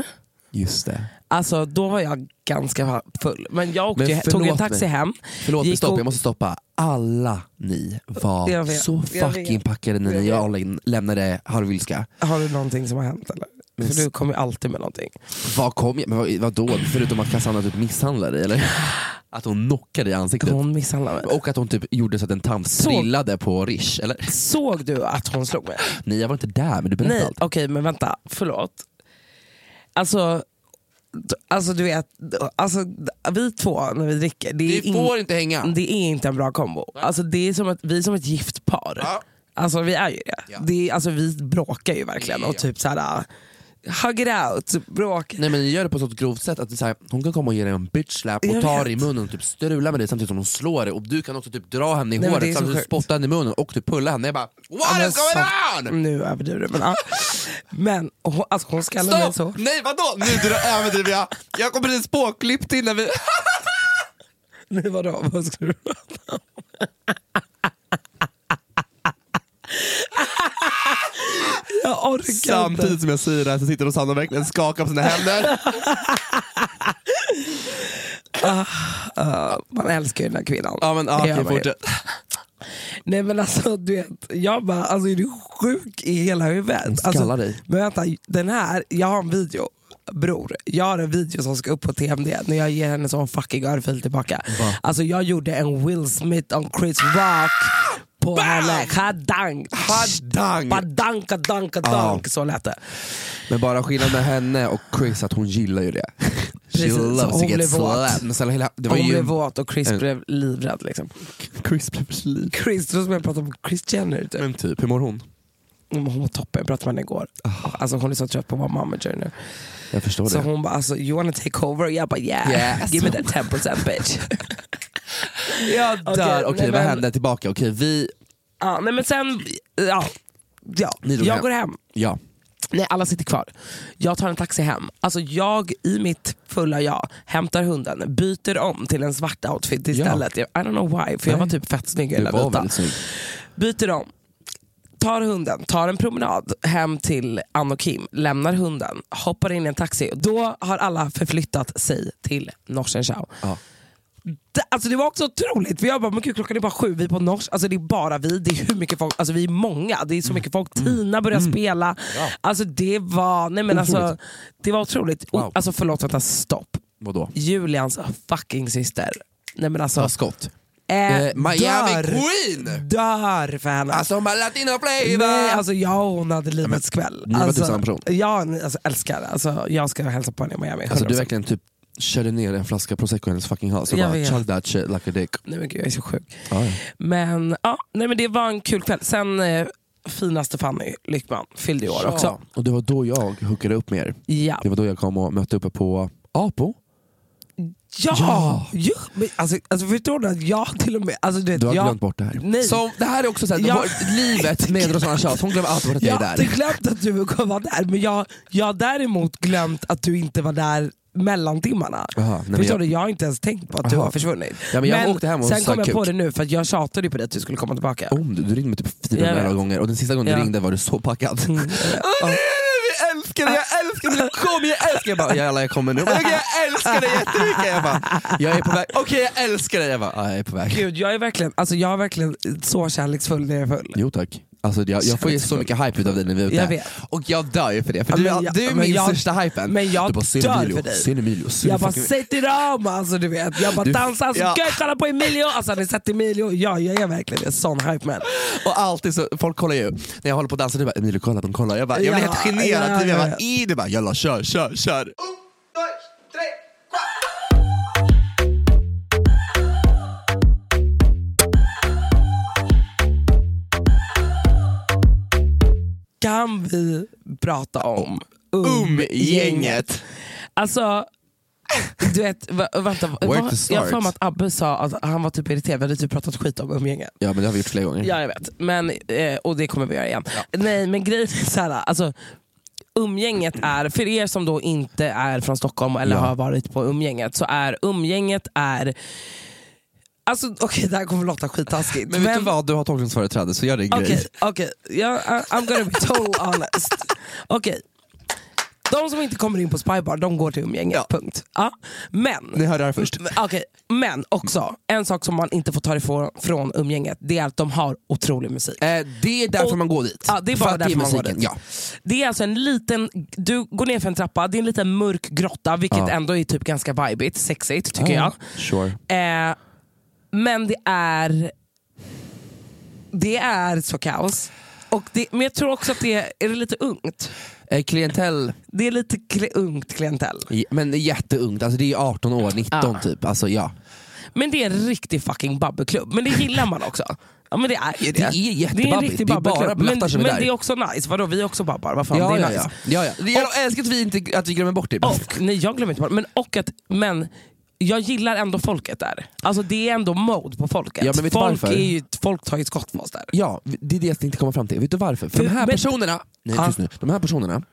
Speaker 3: Just det.
Speaker 2: Alltså då var jag ganska full. Men jag åkte,
Speaker 3: Men
Speaker 2: ju- tog en
Speaker 3: förlåt
Speaker 2: taxi
Speaker 3: mig.
Speaker 2: hem.
Speaker 3: Förlåt,
Speaker 2: gick
Speaker 3: stopp,
Speaker 2: och-
Speaker 3: jag måste stoppa. Alla ni var
Speaker 2: Jag vet,
Speaker 3: så
Speaker 2: jag
Speaker 3: fucking
Speaker 2: vet.
Speaker 3: packade när
Speaker 2: Jag
Speaker 3: ni
Speaker 2: vet.
Speaker 3: alla lämnade Harvilska.
Speaker 2: Har du någonting som har hänt eller?
Speaker 3: Men
Speaker 2: För
Speaker 3: s-
Speaker 2: du kommer ju alltid med någonting.
Speaker 3: Vad kom jag? Men vad, vadå? Förutom att Cassandra typ misshandlade dig, eller? Att hon knockade i ansiktet.
Speaker 2: Hon misshandlade mig.
Speaker 3: Och att hon typ gjorde så att en tant
Speaker 2: Så-
Speaker 3: trillade på Rish, eller?
Speaker 2: Såg du att hon slog mig?
Speaker 3: Nej, jag var inte där, men du berättade
Speaker 2: Nej,
Speaker 3: allt.
Speaker 2: okej men vänta, förlåt. Alltså, d- alltså du vet, alltså, vi två när vi dricker, det är,
Speaker 3: Vi får inte hänga.
Speaker 2: det är inte en bra kombo. Alltså, det är som att, vi är som ett gift par.
Speaker 3: Ja.
Speaker 2: Alltså vi är ju det.
Speaker 3: Ja.
Speaker 2: det är, alltså, vi bråkar ju verkligen
Speaker 3: Ja.
Speaker 2: och typ såhär, hug it out, bråk.
Speaker 3: Nej, men ni gör det på ett sånt grovt sätt att det är så här, hon kan komma och ge dig en bitch slap och
Speaker 2: Jag
Speaker 3: ta
Speaker 2: vet.
Speaker 3: dig i munnen och typ strula med dig samtidigt som hon slår dig, och du kan också typ dra henne i
Speaker 2: Nej, men det är
Speaker 3: håret
Speaker 2: så
Speaker 3: samtidigt
Speaker 2: sjukt.
Speaker 3: spotta henne i munnen och typ pulla henne. Jag bara, what
Speaker 2: Ja, men
Speaker 3: is going
Speaker 2: så-
Speaker 3: on?
Speaker 2: Nu överdriver du men ja. Men hon, alltså, hon skallade mig
Speaker 3: Stopp!
Speaker 2: så.
Speaker 3: Nej, vadå? Nu du överdriver jag. Jag kommer precis påklippt innan vi...
Speaker 2: Nu vadå? Vad ska du prata om? Jag orkar inte.
Speaker 3: Samtidigt som jag säger det här så sitter Rosanna och verkligen skakar på sina händer.
Speaker 2: Uh, man älskar ju den här kvinnan.
Speaker 3: Ja, men
Speaker 2: Det
Speaker 3: ah,
Speaker 2: gör
Speaker 3: okej,
Speaker 2: man ju.
Speaker 3: fortsätt.
Speaker 2: Nej men alltså du vet, jag bara, alltså är du sjuk i hela huvudet?
Speaker 3: Hon
Speaker 2: Alltså,
Speaker 3: skallar dig.
Speaker 2: men vänta, den här, jag har en video, bror. Jag har en video som ska upp på T M D när jag ger henne sån fucking örfil tillbaka.
Speaker 3: Va?
Speaker 2: Alltså jag gjorde en Will Smith on Chris Rock på henne. Kadang,
Speaker 3: Hadang.
Speaker 2: badang, kadang, kadang. Så lät det.
Speaker 3: Men bara skillnad med henne och Chris att hon gillar ju det.
Speaker 2: Precis,
Speaker 3: She
Speaker 2: så
Speaker 3: loves
Speaker 2: hon
Speaker 3: to get
Speaker 2: blev våt.
Speaker 3: slapped. Men sen hela, det var
Speaker 2: Hon
Speaker 3: ju...
Speaker 2: blev våt och Chris
Speaker 3: en-
Speaker 2: blev livrädd liksom.
Speaker 3: Chris blev liv.
Speaker 2: Chris, då som jag pratade om Chris Jenner typ.
Speaker 3: Men typ, hur mår hon?
Speaker 2: Hon var toppen, jag pratade med henne igår. Alltså hon är så trött på att vara manager nu.
Speaker 3: Jag förstår
Speaker 2: Så
Speaker 3: det.
Speaker 2: hon bara, alltså, you wanna take over? Jag bara yeah,
Speaker 3: Yes.
Speaker 2: give me that ten percent bitch.
Speaker 3: Jag
Speaker 2: Okej,
Speaker 3: dör. Okej,
Speaker 2: nej,
Speaker 3: vad
Speaker 2: men-
Speaker 3: hände tillbaka? Okej, vi...
Speaker 2: Ja, nej, men sen, ja, ja.
Speaker 3: Ni drog
Speaker 2: jag
Speaker 3: hem.
Speaker 2: går hem.
Speaker 3: Ja.
Speaker 2: Nej, alla sitter kvar. Jag tar en taxi hem. Alltså jag i mitt fulla jag hämtar hunden, byter om till en svart outfit istället. I don't know why, för jag var
Speaker 3: Nej.
Speaker 2: typ fett snygg i
Speaker 3: Du
Speaker 2: den
Speaker 3: var
Speaker 2: vita.
Speaker 3: väldigt snygg.
Speaker 2: Byter om, tar hunden, tar en promenad hem till Ann och Kim, lämnar hunden, hoppar in i en taxi. Då har alla förflyttat sig till Norsen Chow.
Speaker 3: Ja.
Speaker 2: Det, alltså det var också otroligt, för jag bara, men gud, klockan är bara sju, vi är på Nors, alltså det är bara vi, det är hur mycket folk, alltså vi är många, det är så mycket folk, Tina börjar spela, alltså det var, nej men alltså,
Speaker 3: Otroligt.
Speaker 2: det var otroligt. O-
Speaker 3: Wow.
Speaker 2: Alltså förlåt, vänta, stopp.
Speaker 3: Vadå?
Speaker 2: Julians fucking syster, nej men alltså,
Speaker 3: Ta skott.
Speaker 2: äh,
Speaker 3: Eh, Miami
Speaker 2: dör,
Speaker 3: Queen!
Speaker 2: dör för henne.
Speaker 3: Alltså med latino flavor!
Speaker 2: Nej, alltså jag och hon hade livets kväll.
Speaker 3: ni var
Speaker 2: alltså,
Speaker 3: typ samma person.
Speaker 2: Ja, ni- alltså, älskar det. Alltså, jag ska hälsa på henne i Miami.
Speaker 3: Alltså du
Speaker 2: hundra procent.
Speaker 3: verkligen typ körde ner en flaska prosecco i hennes fucking hals och
Speaker 2: Jag
Speaker 3: bara
Speaker 2: vet.
Speaker 3: chug that shit like a dick.
Speaker 2: Nej men gud, jag är så sjuk.
Speaker 3: Ja, ja.
Speaker 2: Men, ja, nej, men det var en kul kväll. Sen eh, finaste Fanny Lyckman fyllde i år också.
Speaker 3: Och det var då jag hookade upp med er.
Speaker 2: Ja.
Speaker 3: Det var då jag kom och mötte uppe på Apo.
Speaker 2: Ja!
Speaker 3: Ja.
Speaker 2: ja. Men, alltså, alltså förstår du att jag till och med... Alltså, du vet,
Speaker 3: Du har
Speaker 2: jag,
Speaker 3: glömt bort det här.
Speaker 2: Nej.
Speaker 3: Så det här är också såhär,
Speaker 2: Ja.
Speaker 3: vår- livet med Rosanna Charles, hon glömmer alltid bort att jag
Speaker 2: jag
Speaker 3: är
Speaker 2: har
Speaker 3: där.
Speaker 2: inte glömt att du kommer vara där, men jag, jag har däremot glömt att du inte var där mellantimmarna.
Speaker 3: Aha, nej, men
Speaker 2: Förstår
Speaker 3: jag-
Speaker 2: du? Jag har inte ens tänkt på att du
Speaker 3: Aha.
Speaker 2: har försvunnit.
Speaker 3: Ja, men jag åkte hem och
Speaker 2: sen
Speaker 3: sa
Speaker 2: kom jag
Speaker 3: kuk.
Speaker 2: på det nu, för att jag tjatade ju på dig att du skulle komma tillbaka.
Speaker 3: Om du, du ringde mig typ
Speaker 2: Jag
Speaker 3: fyra
Speaker 2: vet.
Speaker 3: gånger och den sista gången
Speaker 2: Ja.
Speaker 3: du ringde var du så packad.
Speaker 2: Mm,
Speaker 3: Åh,
Speaker 2: ja.
Speaker 3: nej, jag älskar dig, jag älskar dig, kom jag älskar dig. Jag bara, jävlar jag kommer nu. Okej, jag älskar dig jättemycket. Jag bara, jag är på väg. Okej jag älskar dig. Jag bara, ja, jag är på väg.
Speaker 2: Gud, jag är verkligen, alltså jag är verkligen så kärleksfull när jag är full.
Speaker 3: Jo tack. Alltså, jag, jag får ju så mycket hype utav dig när vi är ute.
Speaker 2: Jag vet.
Speaker 3: Och jag dör ju för det. För
Speaker 2: Ja,
Speaker 3: du,
Speaker 2: men
Speaker 3: är-
Speaker 2: jag-
Speaker 3: du är
Speaker 2: men
Speaker 3: min
Speaker 2: jag-
Speaker 3: största hypen.
Speaker 2: men jag
Speaker 3: du bara, "Ser
Speaker 2: dör
Speaker 3: Emilio,
Speaker 2: för dig."
Speaker 3: ser Emilio, ser
Speaker 2: Jag bara,
Speaker 3: fucking-
Speaker 2: sätt i dem! Alltså du vet, jag bara
Speaker 3: Du-
Speaker 2: dansar, alltså,
Speaker 3: ja.
Speaker 2: ja. kolla på Emilio! Alltså har ni sett Emilio? Ja, jag är verkligen en sån hype man.
Speaker 3: Och alltid så, folk kollar ju, när jag håller på att dansa, du bara Emilio kolla, de kollar. Jag, bara, jag blir
Speaker 2: Ja,
Speaker 3: helt generad,
Speaker 2: ja,
Speaker 3: typ, jag
Speaker 2: ja,
Speaker 3: bara,
Speaker 2: ja.
Speaker 3: i det bara, jalla kör, kör, kör.
Speaker 2: Kan vi prata om
Speaker 3: Um-gänget.
Speaker 2: Alltså, du vet, va, vänta, va,
Speaker 3: Where to
Speaker 2: jag
Speaker 3: start?
Speaker 2: har för mig att Abbe sa att han var typ irriterad, vi hade typ pratat skit om umgänget.
Speaker 3: Ja men det har vi gjort flera gånger.
Speaker 2: Ja jag vet, men, eh, och det kommer vi göra igen. Nej men grejen är så här, alltså, umgänget är, för er som då inte är från Stockholm eller
Speaker 3: Ja.
Speaker 2: har varit på umgänget, så är umgänget är, alltså okej okay, det här kommer låta skittaskigt.
Speaker 3: Men vet du vad, du har tolkningsföreträde så gör det en
Speaker 2: Okej,
Speaker 3: grej.
Speaker 2: okej. Ja, I- I'm gonna be totally honest. Okej. De som inte kommer in på Spybar, de går till umgänge. Ja. Punkt. Ja. Men,
Speaker 3: ni hörde det här först.
Speaker 2: Okay, men också, en sak som man inte får ta ifrån från umgänget, det är att de har otrolig musik.
Speaker 3: Eh, det är därför
Speaker 2: och,
Speaker 3: man går dit.
Speaker 2: Ja, det är bara därför man går dit.
Speaker 3: Ja.
Speaker 2: Det är alltså en liten, du går ner för en trappa, det är en liten mörk grotta, vilket ja. ändå är typ ganska vibigt, sexigt tycker
Speaker 3: ja,
Speaker 2: jag.
Speaker 3: Sure.
Speaker 2: Eh, men det är det är så kaos. Och det, men jag tror också att det är, är det lite ungt.
Speaker 3: Eh, klientell.
Speaker 2: Det är lite kli, ungt klientell.
Speaker 3: Men jätteungt, alltså det är arton år, nitton ja. typ. Alltså, ja.
Speaker 2: Men det är en riktig fucking babbelklubb. Men det gillar man också. Ja men det är ju det.
Speaker 3: Det är jättebabbigt.
Speaker 2: Det är en riktig babbelklubb. Men,
Speaker 3: men
Speaker 2: det är också nice. Vadå, vi är också babbar. Vad fan,
Speaker 3: ja,
Speaker 2: det är
Speaker 3: ja,
Speaker 2: nice.
Speaker 3: Ja, ja. ja. Jag älskar att vi, inte, att vi glömmer bort det.
Speaker 2: Och, nej, jag glömmer inte bort men och att, men jag gillar ändå folket där. Alltså det är ändå mode på folket.
Speaker 3: Ja, men vet
Speaker 2: folk,
Speaker 3: varför?
Speaker 2: är ju, folk tar ju skott för oss där.
Speaker 3: Ja, det är det jag inte komma fram till. Vet du varför? För, för de här men, personerna, nej,
Speaker 2: ah.
Speaker 3: just nu, de här personerna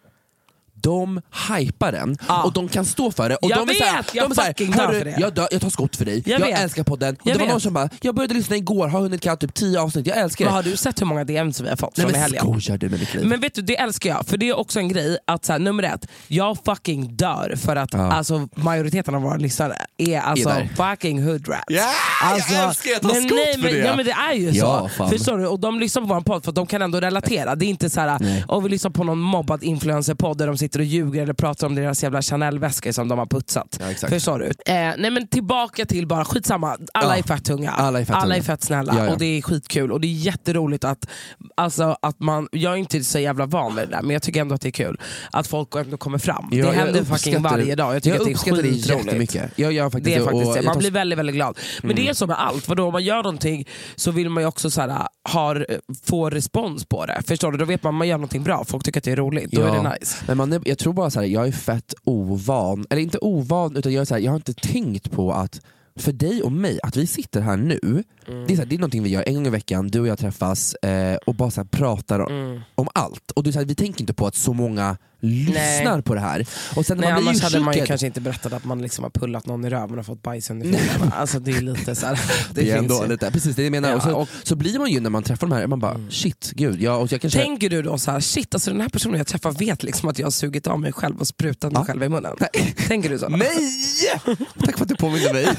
Speaker 3: de hypar den ah. och de kan stå för det och
Speaker 2: jag
Speaker 3: de är
Speaker 2: vet,
Speaker 3: såhär,
Speaker 2: jag
Speaker 3: de är såhär,
Speaker 2: fucking dör för det.
Speaker 3: Jag, dör, jag tar skott för dig, jag, jag älskar podden och
Speaker 2: jag
Speaker 3: det var
Speaker 2: vet.
Speaker 3: någon som bara, jag började lyssna igår, har hunnit kalla typ tio avsnitt, jag älskar det.
Speaker 2: Men har du sett hur många D M's vi har fått
Speaker 3: nej,
Speaker 2: från
Speaker 3: men
Speaker 2: helgen?
Speaker 3: Skojar du med mitt liv?
Speaker 2: Men vet du, det älskar jag, för det är också en grej att så här, nummer ett, jag fucking dör för att
Speaker 3: ja.
Speaker 2: alltså, majoriteten av våra lyssnare är alltså
Speaker 3: är
Speaker 2: fucking hoodrats.
Speaker 3: Yeah,
Speaker 2: alltså,
Speaker 3: jag älskar att ta
Speaker 2: men,
Speaker 3: skott
Speaker 2: nej,
Speaker 3: för
Speaker 2: men,
Speaker 3: det.
Speaker 2: Ja men det är ju
Speaker 3: ja,
Speaker 2: så.
Speaker 3: fan.
Speaker 2: Förstår du? Och de lyssnar på vår podd för att de kan ändå relatera. Det är inte så här, och vi lyssnar på någon mobbad influencerpodd där de sitter och ljuger eller pratar om deras jävla Chanel-väskor som de har putsat.
Speaker 3: Ja,
Speaker 2: förstår du? Eh, nej men tillbaka till bara skitsamma, alla
Speaker 3: ja.
Speaker 2: är fett tunga.
Speaker 3: Alla är fett,
Speaker 2: alla är fett snälla
Speaker 3: ja, ja.
Speaker 2: och det är skitkul och det är jätteroligt att, alltså, att man, jag är inte så jävla van med det där men jag tycker ändå att det är kul att folk ändå kommer fram.
Speaker 3: Ja,
Speaker 2: det händer fucking varje dag. Jag tycker
Speaker 3: jag
Speaker 2: att det är skitroligt.
Speaker 3: Det, jag gör faktiskt
Speaker 2: det är faktiskt
Speaker 3: och,
Speaker 2: det. Man
Speaker 3: tar...
Speaker 2: blir väldigt väldigt glad. Men mm. det är så med allt, för då om man gör någonting så vill man ju också så här, har, få respons på det. Förstår du? Då vet man att man gör någonting bra. Folk tycker att det är roligt. Då
Speaker 3: ja.
Speaker 2: är det nice.
Speaker 3: Men man är, jag tror bara så här, jag är fett ovan, eller inte ovan utan jag är så här, jag har inte tänkt på att för dig och mig, att vi sitter här nu, mm. det, är så här, det är någonting vi gör en gång i veckan, du och jag träffas eh, och bara så här, pratar om, mm. om allt. Och det är så här, vi tänker inte på att så många lyssnar Nej. på det här. Och sen när
Speaker 2: Nej,
Speaker 3: man blir
Speaker 2: annars hade man ju
Speaker 3: skickad... kanske
Speaker 2: inte berättat att man liksom har pullat någon i röven och fått bajs under fingrarna. Alltså det är lite så här, det, det är ändå ju.
Speaker 3: Lite, precis det jag menar. Ja, och så, och, så blir man ju när man träffar de här, man bara mm. shit, gud. Ja, och jag kanske...
Speaker 2: Tänker du då så här, shit alltså den här personen jag träffar vet liksom att jag har sugit av mig själv och sprutat mig ja. själv i munnen. Nej. Tänker du så?
Speaker 3: Nej! Tack för att du påminner mig.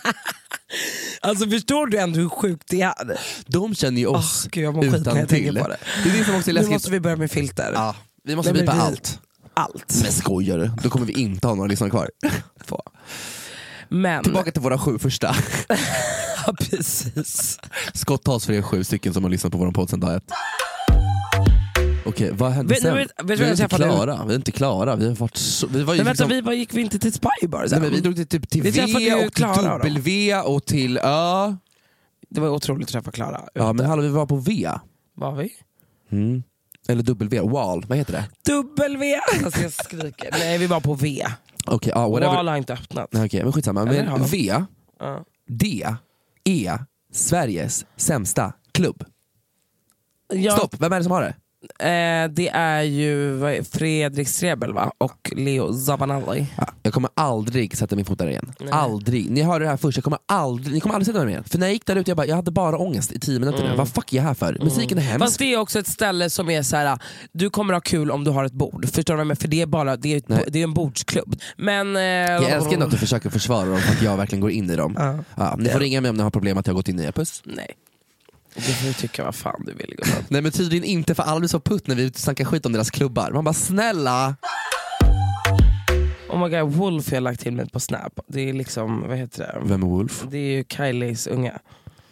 Speaker 2: Alltså förstår du ändå hur sjukt det är?
Speaker 3: De känner ju oss
Speaker 2: oh, Gud, jag mår skit när jag tänker på det.
Speaker 3: Det är det som också är läskigt.
Speaker 2: Nu måste vi börja med filter.
Speaker 3: Ja, vi måste bipa allt.
Speaker 2: Allt.
Speaker 3: Men skojar du? Då kommer vi inte ha några lyssnare kvar.
Speaker 2: Men...
Speaker 3: Tillbaka till våra sju första.
Speaker 2: Ja precis.
Speaker 3: Skott tas för er sju stycken som har lyssnat på vår podd sedan dag ett. Okej, vad hände
Speaker 2: vet,
Speaker 3: sen?
Speaker 2: Vet, vet,
Speaker 3: vi, är inte klara.
Speaker 2: Du?
Speaker 3: vi är inte klara. Vi har varit så, vi var ju
Speaker 2: men vänta,
Speaker 3: liksom...
Speaker 2: vi var, gick vi inte till Spybar sen?
Speaker 3: Nej, men vi drog till, typ, till
Speaker 2: vi
Speaker 3: V och till W
Speaker 2: då.
Speaker 3: och till Ö.
Speaker 2: Det var otroligt att träffa Klara.
Speaker 3: Ja, men hallå, vi var på V.
Speaker 2: Var vi?
Speaker 3: Mm. Eller W, Wall, vad heter det?
Speaker 2: W! Alltså jag skriker. Nej, vi var på V.
Speaker 3: Okay, ah, whatever.
Speaker 2: Wall har inte öppnat.
Speaker 3: Okej, okay, men skitsamma. Men V,
Speaker 2: uh.
Speaker 3: D, E, Sveriges sämsta klubb.
Speaker 2: Ja.
Speaker 3: Stopp, vem är det som har det?
Speaker 2: Eh, det är ju vad är, Fredrik Strebel va? Och Leo Zabanalli.
Speaker 3: Ja, jag kommer aldrig sätta min fot där igen.
Speaker 2: Nej.
Speaker 3: Aldrig. Ni hörde det här först, jag kommer aldrig, ni kommer aldrig sätta mig igen. För när jag gick där ute, jag, bara, jag hade bara ångest i tio minuter. Mm. Vad fuck är jag här för? Mm. Musiken är hemsk.
Speaker 2: Fast det är också ett ställe som är så här: du kommer ha kul om du har ett bord. Förstår du? För det är bara det är, ett, det är en bordsklubb. Men, eh,
Speaker 3: jag älskar ändå att du försöker försvara dem för att jag verkligen går in i dem. Uh. Ja, ni får ringa mig om ni har problem att jag har gått in i er. Puss.
Speaker 2: Nej. Det får du tycka vad fan du vill. Gubben.
Speaker 3: Nej men tydligen inte, för alla blir så putt när vi snackar skit om deras klubbar. Man bara snälla.
Speaker 2: Oh my god, Wolf har jag lagt till mig på Snap. Det är liksom, vad heter det?
Speaker 3: Vem är Wolf?
Speaker 2: Det är ju Kylies unga.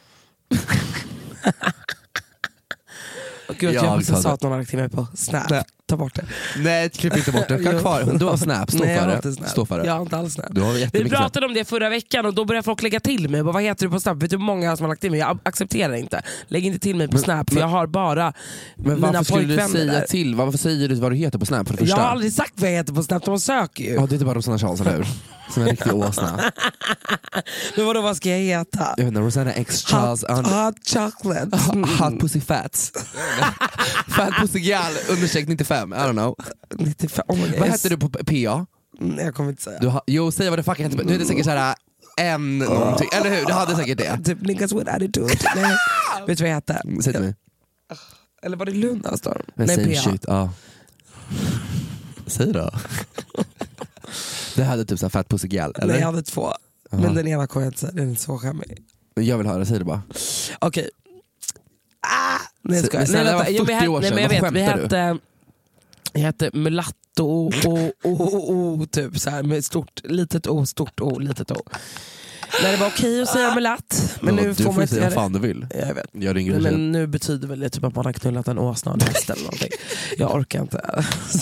Speaker 2: Gud, jag jag sa att någon har lagt till mig på Snap. Nej. Ta bort det.
Speaker 3: Nej, klipp inte bort det. Kan kvar. Du har Snap, stå
Speaker 2: Nej,
Speaker 3: för
Speaker 2: det.
Speaker 3: Snap. Stå för det.
Speaker 2: Jag har inte alls Snap.
Speaker 3: Vi
Speaker 2: pratade om det förra veckan och då började folk lägga till mig. Vad heter du på Snap? Vet du hur många som har lagt till mig? Jag accepterar inte. Lägg inte till mig på Snap, men, för jag har bara
Speaker 3: men
Speaker 2: mina
Speaker 3: varför skulle du säga
Speaker 2: där.
Speaker 3: till? Varför säger du vad du heter på Snap för det första?
Speaker 2: Jag har aldrig sagt vad jag heter på Snap, de söker ju.
Speaker 3: Ja, det är inte bara Rosanna Charles, eller hur? Som en riktig åsna.
Speaker 2: Men vadå, vad ska jag heta?
Speaker 3: Jag vet inte, Rosanna X Charles.
Speaker 2: Hot, hot chocolate.
Speaker 3: Mm. Hot pussy fats. Fat pussy gal, understreck nittiofem, I don't know.
Speaker 2: nittiofem, oh my God.
Speaker 3: Vad heter du på P A?
Speaker 2: Nej, jag kommer inte säga.
Speaker 3: Du ha, jo, säg vad det fucking heter. Du heter säkert såhär en någonting, eller hur? Du hade säkert det.
Speaker 2: Typ niggas with attitude. Nej. Vet du vad jag heter?
Speaker 3: Säg till mig.
Speaker 2: Eller var det Lundastorm?
Speaker 3: Men
Speaker 2: Nej,
Speaker 3: same
Speaker 2: P A.
Speaker 3: shit, ja. Säg då. Det hade typ så här fat pussy gal, eller?
Speaker 2: Nej, jag hade två.
Speaker 3: Aha.
Speaker 2: Men den ena kommer jag inte säga, den är så skämmig.
Speaker 3: Jag vill höra, säg det bara.
Speaker 2: Okej. Okay. Ah, nej, jag ska.
Speaker 3: Men
Speaker 2: Nej,
Speaker 3: det var
Speaker 2: vänta. Jo, vi
Speaker 3: fyrtio år
Speaker 2: hette,
Speaker 3: sedan,
Speaker 2: nej, men jag
Speaker 3: vad
Speaker 2: vet, vi
Speaker 3: skämtar
Speaker 2: hette, jag hette Mulatto o, o, o, o, typ så här med stort, litet o, stort o, litet o. När det var okej att säga mulatt. Men
Speaker 3: Ja,
Speaker 2: nu
Speaker 3: du
Speaker 2: får
Speaker 3: får
Speaker 2: man
Speaker 3: säga vad fan du vill.
Speaker 2: Jag vet.
Speaker 3: Jag ringer
Speaker 2: Nej,
Speaker 3: men
Speaker 2: men nu betyder väl det typ att man har knullat en åsna och en häst eller någonting. Jag orkar inte.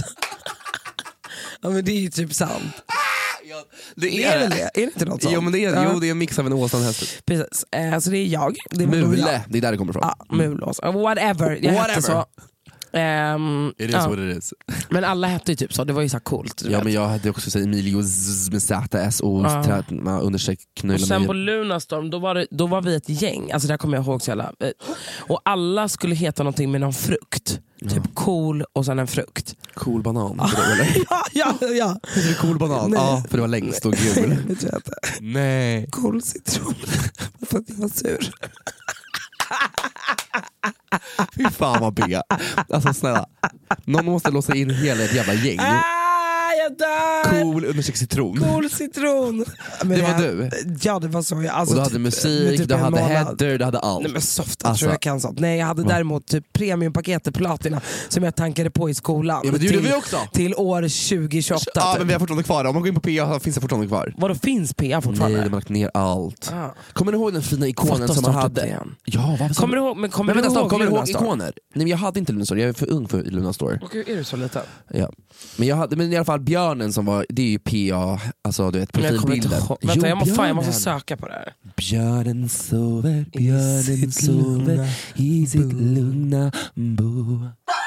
Speaker 2: Ja, men det är ju typ sant.
Speaker 3: det
Speaker 2: Är det det? Är det inte något sånt?
Speaker 3: Jo, men det är,
Speaker 2: Ja.
Speaker 3: jo, det är en mix av en åsna och en häst.
Speaker 2: Precis. Eh, så det är jag. Det är nog
Speaker 3: Mule,
Speaker 2: jag.
Speaker 3: det är där det kommer ifrån.
Speaker 2: Ja, mulås. Whatever. Jag
Speaker 3: Whatever.
Speaker 2: hette så. Um,
Speaker 3: It is
Speaker 2: ja.
Speaker 3: what it is.
Speaker 2: Men alla hette ju typ så, det var ju så här coolt. du
Speaker 3: Ja,
Speaker 2: vet.
Speaker 3: men jag hade också sagt Emilio Z med Z, S, O,
Speaker 2: Ja.
Speaker 3: trä- understreck,
Speaker 2: Och
Speaker 3: knulla
Speaker 2: sen
Speaker 3: mig.
Speaker 2: på Lunarstorm, då var, det, då var vi ett gäng, alltså där kommer jag ihåg så jävla. eh, Och alla skulle heta någonting med någon frukt. Typ cool och sen en frukt.
Speaker 3: Cool banan, för det, eller?
Speaker 2: Ja, ja, ja.
Speaker 3: Heter det cool banan?
Speaker 2: Nej.
Speaker 3: Ja, för det var längst och gul.
Speaker 2: Det tror jag inte.
Speaker 3: Nej.
Speaker 2: Cool citron. För att jag var sur.
Speaker 3: Fy fan vad B. Alltså snälla. Någon måste låsa in hela ett jävla gäng.
Speaker 2: Ah, jag dör!
Speaker 3: Cool undersökt citron.
Speaker 2: Cool citron. Men
Speaker 3: Det var
Speaker 2: jag,
Speaker 3: du?
Speaker 2: Ja, det var så. Jag, alltså,
Speaker 3: Och du hade
Speaker 2: typ- med
Speaker 3: musik,
Speaker 2: typ
Speaker 3: du
Speaker 2: en
Speaker 3: hade
Speaker 2: månad.
Speaker 3: header, du hade allt.
Speaker 2: Nej men softa
Speaker 3: Alltså.
Speaker 2: tror jag kan sånt. Nej, jag hade däremot typ premiumpaketet platina som jag tankade på i skolan.
Speaker 3: Ja, men det gjorde
Speaker 2: till,
Speaker 3: vi också.
Speaker 2: Till år tjugo tjugoåtta.
Speaker 3: Ja,
Speaker 2: typ.
Speaker 3: men vi har fortfarande kvar. Om man går in på P A finns det fortfarande kvar.
Speaker 2: Vadå, finns P A fortfarande?
Speaker 3: Nej, de har lagt ner allt.
Speaker 2: Ah.
Speaker 3: Kommer du ihåg den fina ikonen
Speaker 2: Fått att
Speaker 3: som man
Speaker 2: starta upp det
Speaker 3: hade?
Speaker 2: igen.
Speaker 3: Ja, vad
Speaker 2: Kommer du ihåg, men kommer
Speaker 3: Men vänta,
Speaker 2: du
Speaker 3: stopp,
Speaker 2: ihåg
Speaker 3: kommer du ihåg
Speaker 2: Lunarstorm?
Speaker 3: ikoner? Nej, men jag hade inte Lunarstorm, jag är för ung för Lunarstorm.
Speaker 2: Och är du så liten?
Speaker 3: Ja. Men jag hade, men i alla fall björnen som var, det är ju P A, alltså du vet
Speaker 2: Men jag kommer inte
Speaker 3: profilbilden.
Speaker 2: ihåg. Vänta, jag, må, fan, jag måste
Speaker 3: björnen.
Speaker 2: söka på det här.
Speaker 3: Björnen sover, björnen
Speaker 2: sitt
Speaker 3: sover
Speaker 2: lugna
Speaker 3: i sitt lugna bo.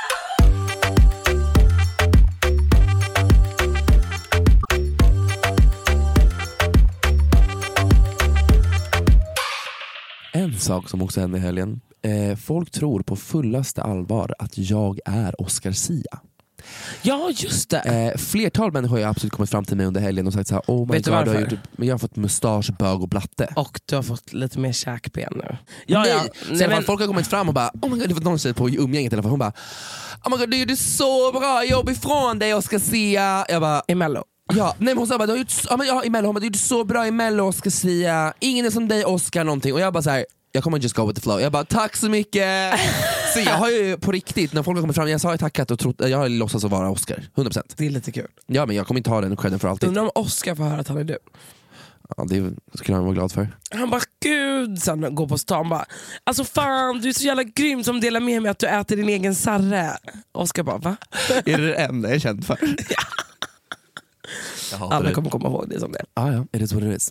Speaker 3: En sak som också hände i helgen. Eh, folk tror på fullaste allvar att jag är Oscar Sia.
Speaker 2: Ja, just det.
Speaker 3: Eh, flertal människor har absolut kommit fram till mig under helgen och sagt så här: oh my
Speaker 2: Vet du
Speaker 3: god, du har
Speaker 2: varför?
Speaker 3: gjort, men jag har fått mustasch, bög och blatte.
Speaker 2: Och du har fått lite mer käkben nu. Ja,
Speaker 3: Nej,
Speaker 2: ja.
Speaker 3: så i
Speaker 2: Nej,
Speaker 3: alla fall,
Speaker 2: men,
Speaker 3: folk har kommit fram och bara, oh my god, det var någon tjej på umgänget i alla fall, hon bara, oh my god, du gjorde så bra jobb ifrån dig Oscar Sia. Jag bara,
Speaker 2: i Mello.
Speaker 3: ja, nej, men hon sa bara, du har gjort, så- ja, men, ja, i Mello, hon bara, du gjorde så bra i Mello Oscar Sia, ingen är som dig Oscar någonting. Och jag bara så här, jag kommer just go with the flow. Jag bara, tack så mycket. Så jag har ju på riktigt, när folk har kommit fram, jag sa ju tackat och trott, jag har låtsats att vara Oscar, hundra procent.
Speaker 2: Det är lite kul.
Speaker 3: Ja, men jag kommer inte ha den credden för alltid.
Speaker 2: Undrar om Oscar får höra att han är du.
Speaker 3: Ja, det skulle han vara glad för.
Speaker 2: Han bara, gud, sen går på stan bara, alltså fan du är så jävla grym som delar med mig att du äter din egen sarre. Oscar bara, va?
Speaker 3: Är det det enda jag är känd för? Jag hatar
Speaker 2: Alla
Speaker 3: det.
Speaker 2: kommer komma ihåg det som det.
Speaker 3: Ah, ja, it is what it is.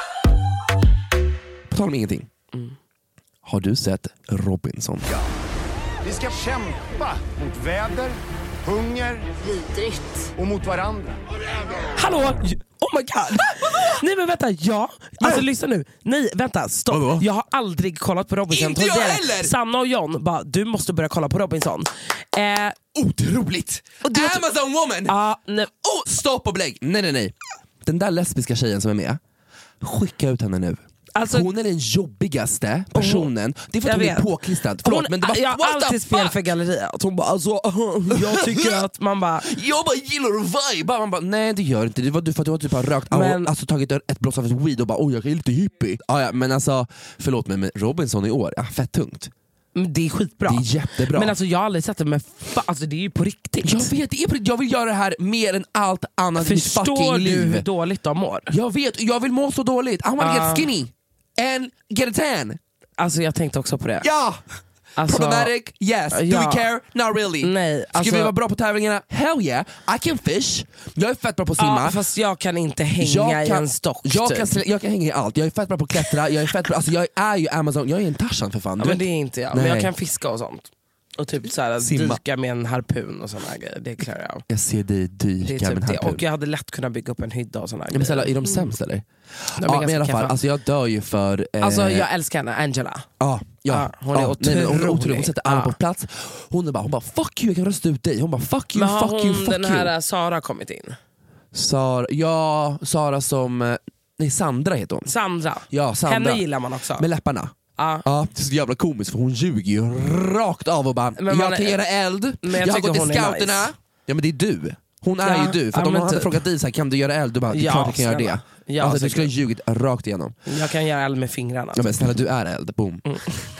Speaker 3: På tal om ingenting.
Speaker 2: Mm.
Speaker 3: Har du sett Robinson?
Speaker 7: Vi ska kämpa mot väder, hunger
Speaker 5: Vidrigt.
Speaker 7: och mot varandra.
Speaker 2: Hallå? Oh my god! Nej men vänta, ja. Alltså lyssna nu. Nej vänta, stopp.
Speaker 3: Vadå?
Speaker 2: Jag har aldrig kollat på Robinson.
Speaker 3: Inte jag
Speaker 2: tidigare.
Speaker 3: heller!
Speaker 2: Sanna och John bara, du måste börja kolla på Robinson. Eh,
Speaker 3: Otroligt!
Speaker 2: du vet-
Speaker 3: Amazon woman!
Speaker 2: ah, nej.
Speaker 3: Oh, stopp och belägg! Nej nej nej. Den där lesbiska tjejen som är med, skicka ut henne nu.
Speaker 2: Alltså-
Speaker 3: hon är den jobbigaste personen. Det är för att
Speaker 2: Jag
Speaker 3: hon är
Speaker 2: vet.
Speaker 3: påklistrad. Förlåt,
Speaker 2: Hon,
Speaker 3: men det var,
Speaker 2: jag har
Speaker 3: what the
Speaker 2: alltid fel
Speaker 3: fuck?
Speaker 2: för galleriet. Hon bara, alltså, jag tycker att man bara,
Speaker 3: Jag bara gillar att vibe. Man bara, nej det gör inte. Det var du för att du har typ har rökt,
Speaker 2: Men-
Speaker 3: alltså tagit ett bloss av ett weed och bara, oj jag är lite hippie. Ah, ja, men alltså, förlåt mig men Robinson i år, ja, fett tungt.
Speaker 2: mm, det är skitbra.
Speaker 3: Det är jättebra.
Speaker 2: Men alltså jag har aldrig sett det, men fa- alltså, det är ju på riktigt.
Speaker 3: Jag vet, det är på, jag vill göra det här mer än allt annat i mitt
Speaker 2: Förstår
Speaker 3: fucking
Speaker 2: du
Speaker 3: liv.
Speaker 2: hur dåligt de mår?
Speaker 3: Jag vet, jag vill må så dåligt. I wanna
Speaker 2: Ah.
Speaker 3: get skinny and get a tan.
Speaker 2: Alltså jag tänkte också på det.
Speaker 3: Ja!
Speaker 2: Alltså-
Speaker 3: Problematic? Yes. Do
Speaker 2: Ja.
Speaker 3: we care? Not really.
Speaker 2: Nej,
Speaker 3: Ska
Speaker 2: alltså-
Speaker 3: vi vara bra på tävlingarna? Hell yeah. I can fish. Jag är fett bra på att simma.
Speaker 2: Ja, fast jag kan inte hänga i en stock.
Speaker 3: jag,
Speaker 2: typ.
Speaker 3: kan, slä- jag kan hänga i allt. Jag är fett bra på att klättra. Jag är fett bra, alltså jag är ju Amazon. Jag är en Tarzan för fan.
Speaker 2: Ja,
Speaker 3: Du
Speaker 2: men
Speaker 3: vet-
Speaker 2: det är inte jag.
Speaker 3: Nej.
Speaker 2: Men jag kan fiska och sånt. Och typ såhär,
Speaker 3: Simma.
Speaker 2: dyka med en harpun och såna här grejer. Det klarar jag av.
Speaker 3: Jag ser dig
Speaker 2: Det är
Speaker 3: dyka med
Speaker 2: typ
Speaker 3: en
Speaker 2: det.
Speaker 3: harpun.
Speaker 2: Och jag hade lätt kunnat bygga upp en hydda och såna här
Speaker 3: Ja, men snälla,
Speaker 2: grejer.
Speaker 3: är de sämst eller?
Speaker 2: De är
Speaker 3: Ja,
Speaker 2: ganska
Speaker 3: men i alla fall,
Speaker 2: keffa.
Speaker 3: alltså jag dör ju för... Eh,
Speaker 2: Alltså jag älskar henne, Angela.
Speaker 3: Ja, ja,
Speaker 2: Ja, hon är
Speaker 3: ja, nej, men hon, är
Speaker 2: otrolig.
Speaker 3: otrolig. Hon sätter alla
Speaker 2: Ja.
Speaker 3: på plats. Hon är bara, hon bara fuck you, jag kan rösta ut dig. Hon bara fuck you,
Speaker 2: Men har
Speaker 3: fuck you,
Speaker 2: hon
Speaker 3: fuck
Speaker 2: den
Speaker 3: you.
Speaker 2: här Sara kommit in?
Speaker 3: Sara, ja, Sara som... eh, Nej, Sandra heter hon.
Speaker 2: Sandra.
Speaker 3: Ja, Sandra.
Speaker 2: Henne gillar man också.
Speaker 3: Med läpparna.
Speaker 2: Ja.
Speaker 3: Ja, det är så jävla komiskt för hon ljuger ju rakt av och bara,
Speaker 2: Men man
Speaker 3: jag kan
Speaker 2: är-
Speaker 3: göra eld,
Speaker 2: Men jag
Speaker 3: jag har
Speaker 2: tycker
Speaker 3: gått
Speaker 2: hon
Speaker 3: till
Speaker 2: är
Speaker 3: scouterna.
Speaker 2: nice.
Speaker 3: Ja men det är du. Hon är
Speaker 2: Ja,
Speaker 3: ju du, för
Speaker 2: ja,
Speaker 3: om
Speaker 2: men
Speaker 3: hon hade
Speaker 2: typ.
Speaker 3: frågat dig så här, kan du göra eld? Du bara, det är
Speaker 2: Ja,
Speaker 3: klart jag kan göra
Speaker 2: snälla.
Speaker 3: det.
Speaker 2: Ja,
Speaker 3: alltså, du
Speaker 2: säkert.
Speaker 3: skulle ha ljugit rakt igenom.
Speaker 2: Jag kan göra eld med fingrarna.
Speaker 3: Ja, men snälla, du är eld, boom.
Speaker 2: Mm.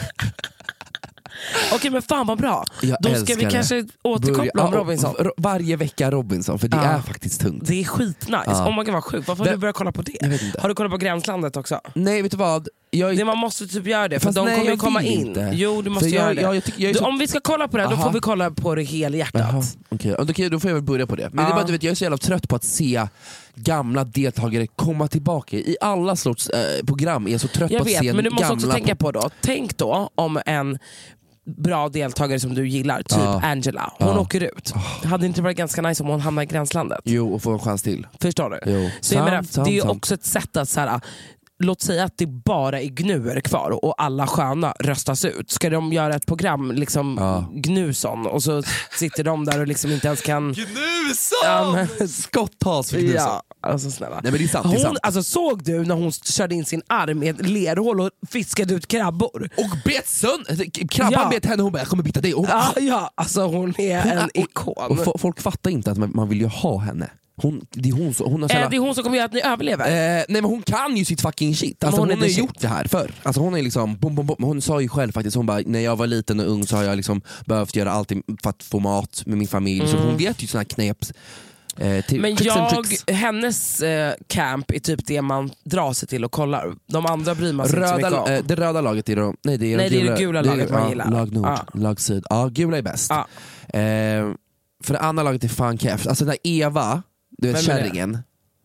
Speaker 2: Okej, men fan vad bra.
Speaker 3: Jag
Speaker 2: Då ska
Speaker 3: älskar
Speaker 2: vi
Speaker 3: det.
Speaker 2: kanske återkoppla
Speaker 3: Börja-
Speaker 2: om
Speaker 3: ja,
Speaker 2: Robinson.
Speaker 3: v- Varje vecka Robinson, för det
Speaker 2: Ja.
Speaker 3: är faktiskt tungt.
Speaker 2: Det är skitnice.
Speaker 3: Ja.
Speaker 2: Oh my god vad sjukt. Varför har
Speaker 3: Det-
Speaker 2: du börjat kolla på det?
Speaker 3: Jag vet inte.
Speaker 2: Har du kollat på Gränslandet också?
Speaker 3: Nej, vet du vad? Jag,
Speaker 2: Det man måste typ göra det, för
Speaker 3: Fast
Speaker 2: de
Speaker 3: nej,
Speaker 2: kommer ju
Speaker 3: jag
Speaker 2: komma
Speaker 3: vill
Speaker 2: in.
Speaker 3: inte.
Speaker 2: Jo, du måste
Speaker 3: För
Speaker 2: göra
Speaker 3: jag-
Speaker 2: det.
Speaker 3: jag- jag tycker- jag är
Speaker 2: du,
Speaker 3: så-
Speaker 2: om vi ska kolla på det, då
Speaker 3: Aha.
Speaker 2: får vi kolla på det helhjärtat.
Speaker 3: Jaha, okej. Okej, då får jag väl börja på det. Men
Speaker 2: Ja.
Speaker 3: det är bara, du vet, jag är så jävla trött på att se gamla deltagare komma tillbaka. I alla sorts eh, program är jag så trött
Speaker 2: Jag
Speaker 3: på att
Speaker 2: vet,
Speaker 3: se
Speaker 2: men du måste
Speaker 3: gamla...
Speaker 2: också tänka på då. Tänk då om en bra deltagare som du gillar, typ
Speaker 3: Ja.
Speaker 2: Angela, hon
Speaker 3: Ja.
Speaker 2: åker ut. Hade inte varit ganska nice om hon hamnar i Gränslandet?
Speaker 3: Jo, och få en chans till.
Speaker 2: Förstår du?
Speaker 3: Jo.
Speaker 2: Så jag
Speaker 3: Sant,
Speaker 2: menar,
Speaker 3: sant,
Speaker 2: det är ju
Speaker 3: sant.
Speaker 2: också ett sätt att så här, låt säga att det bara är gnuer kvar och alla sköna röstas ut. Ska de göra ett program, liksom
Speaker 3: Ja.
Speaker 2: Gnuson, och så sitter de där och liksom inte ens kan...
Speaker 3: Gnuson!
Speaker 2: Ja, men-
Speaker 3: Skotthas för Gnuson.
Speaker 2: Ja, alltså snälla.
Speaker 3: Nej, men det är sant, det är
Speaker 2: Hon,
Speaker 3: sant.
Speaker 2: alltså, såg du när hon körde in sin arm i ett lerhål och fiskade ut krabbor?
Speaker 3: Och bet sönder, krabban
Speaker 2: Ja.
Speaker 3: bet henne, hon bara, jag kommer bita dig. Och hon,
Speaker 2: Ja, ja, alltså hon är
Speaker 3: hon
Speaker 2: en
Speaker 3: är-
Speaker 2: ikon.
Speaker 3: och fo- folk fattar inte att man, man vill ju ha henne. Hon, det är hon, så, hon har så
Speaker 2: Eh,
Speaker 3: jävla-
Speaker 2: det är hon som kommer göra att ni överlever.
Speaker 3: Eh, nej men hon kan ju sitt fucking shit. Alltså,
Speaker 2: hon
Speaker 3: hon
Speaker 2: är
Speaker 3: har
Speaker 2: the
Speaker 3: ju
Speaker 2: shit.
Speaker 3: gjort det här förr. Alltså, hon, är liksom, bom, bom, bom. Hon sa ju själv faktiskt, hon bara, när jag var liten och ung så har jag liksom behövt göra allt för att få mat med min familj. Så hon vet ju såna här knep. Eh, till,
Speaker 2: Men
Speaker 3: tricks and
Speaker 2: jag,
Speaker 3: tricks.
Speaker 2: hennes eh, camp är typ det man drar sig till och kollar. De andra bryr man sig inte så mycket
Speaker 3: Röda,
Speaker 2: om.
Speaker 3: eh, det röda laget är då, nej det är,
Speaker 2: Nej,
Speaker 3: de
Speaker 2: det är det gula laget man
Speaker 3: ja,
Speaker 2: gillar.
Speaker 3: Lag nord,
Speaker 2: Ja.
Speaker 3: lag syd. Ja, gula är bäst.
Speaker 2: Ja.
Speaker 3: Eh, för det andra laget är fan keft. Alltså den där Eva, du vet
Speaker 2: Vem är det?
Speaker 3: kärringen.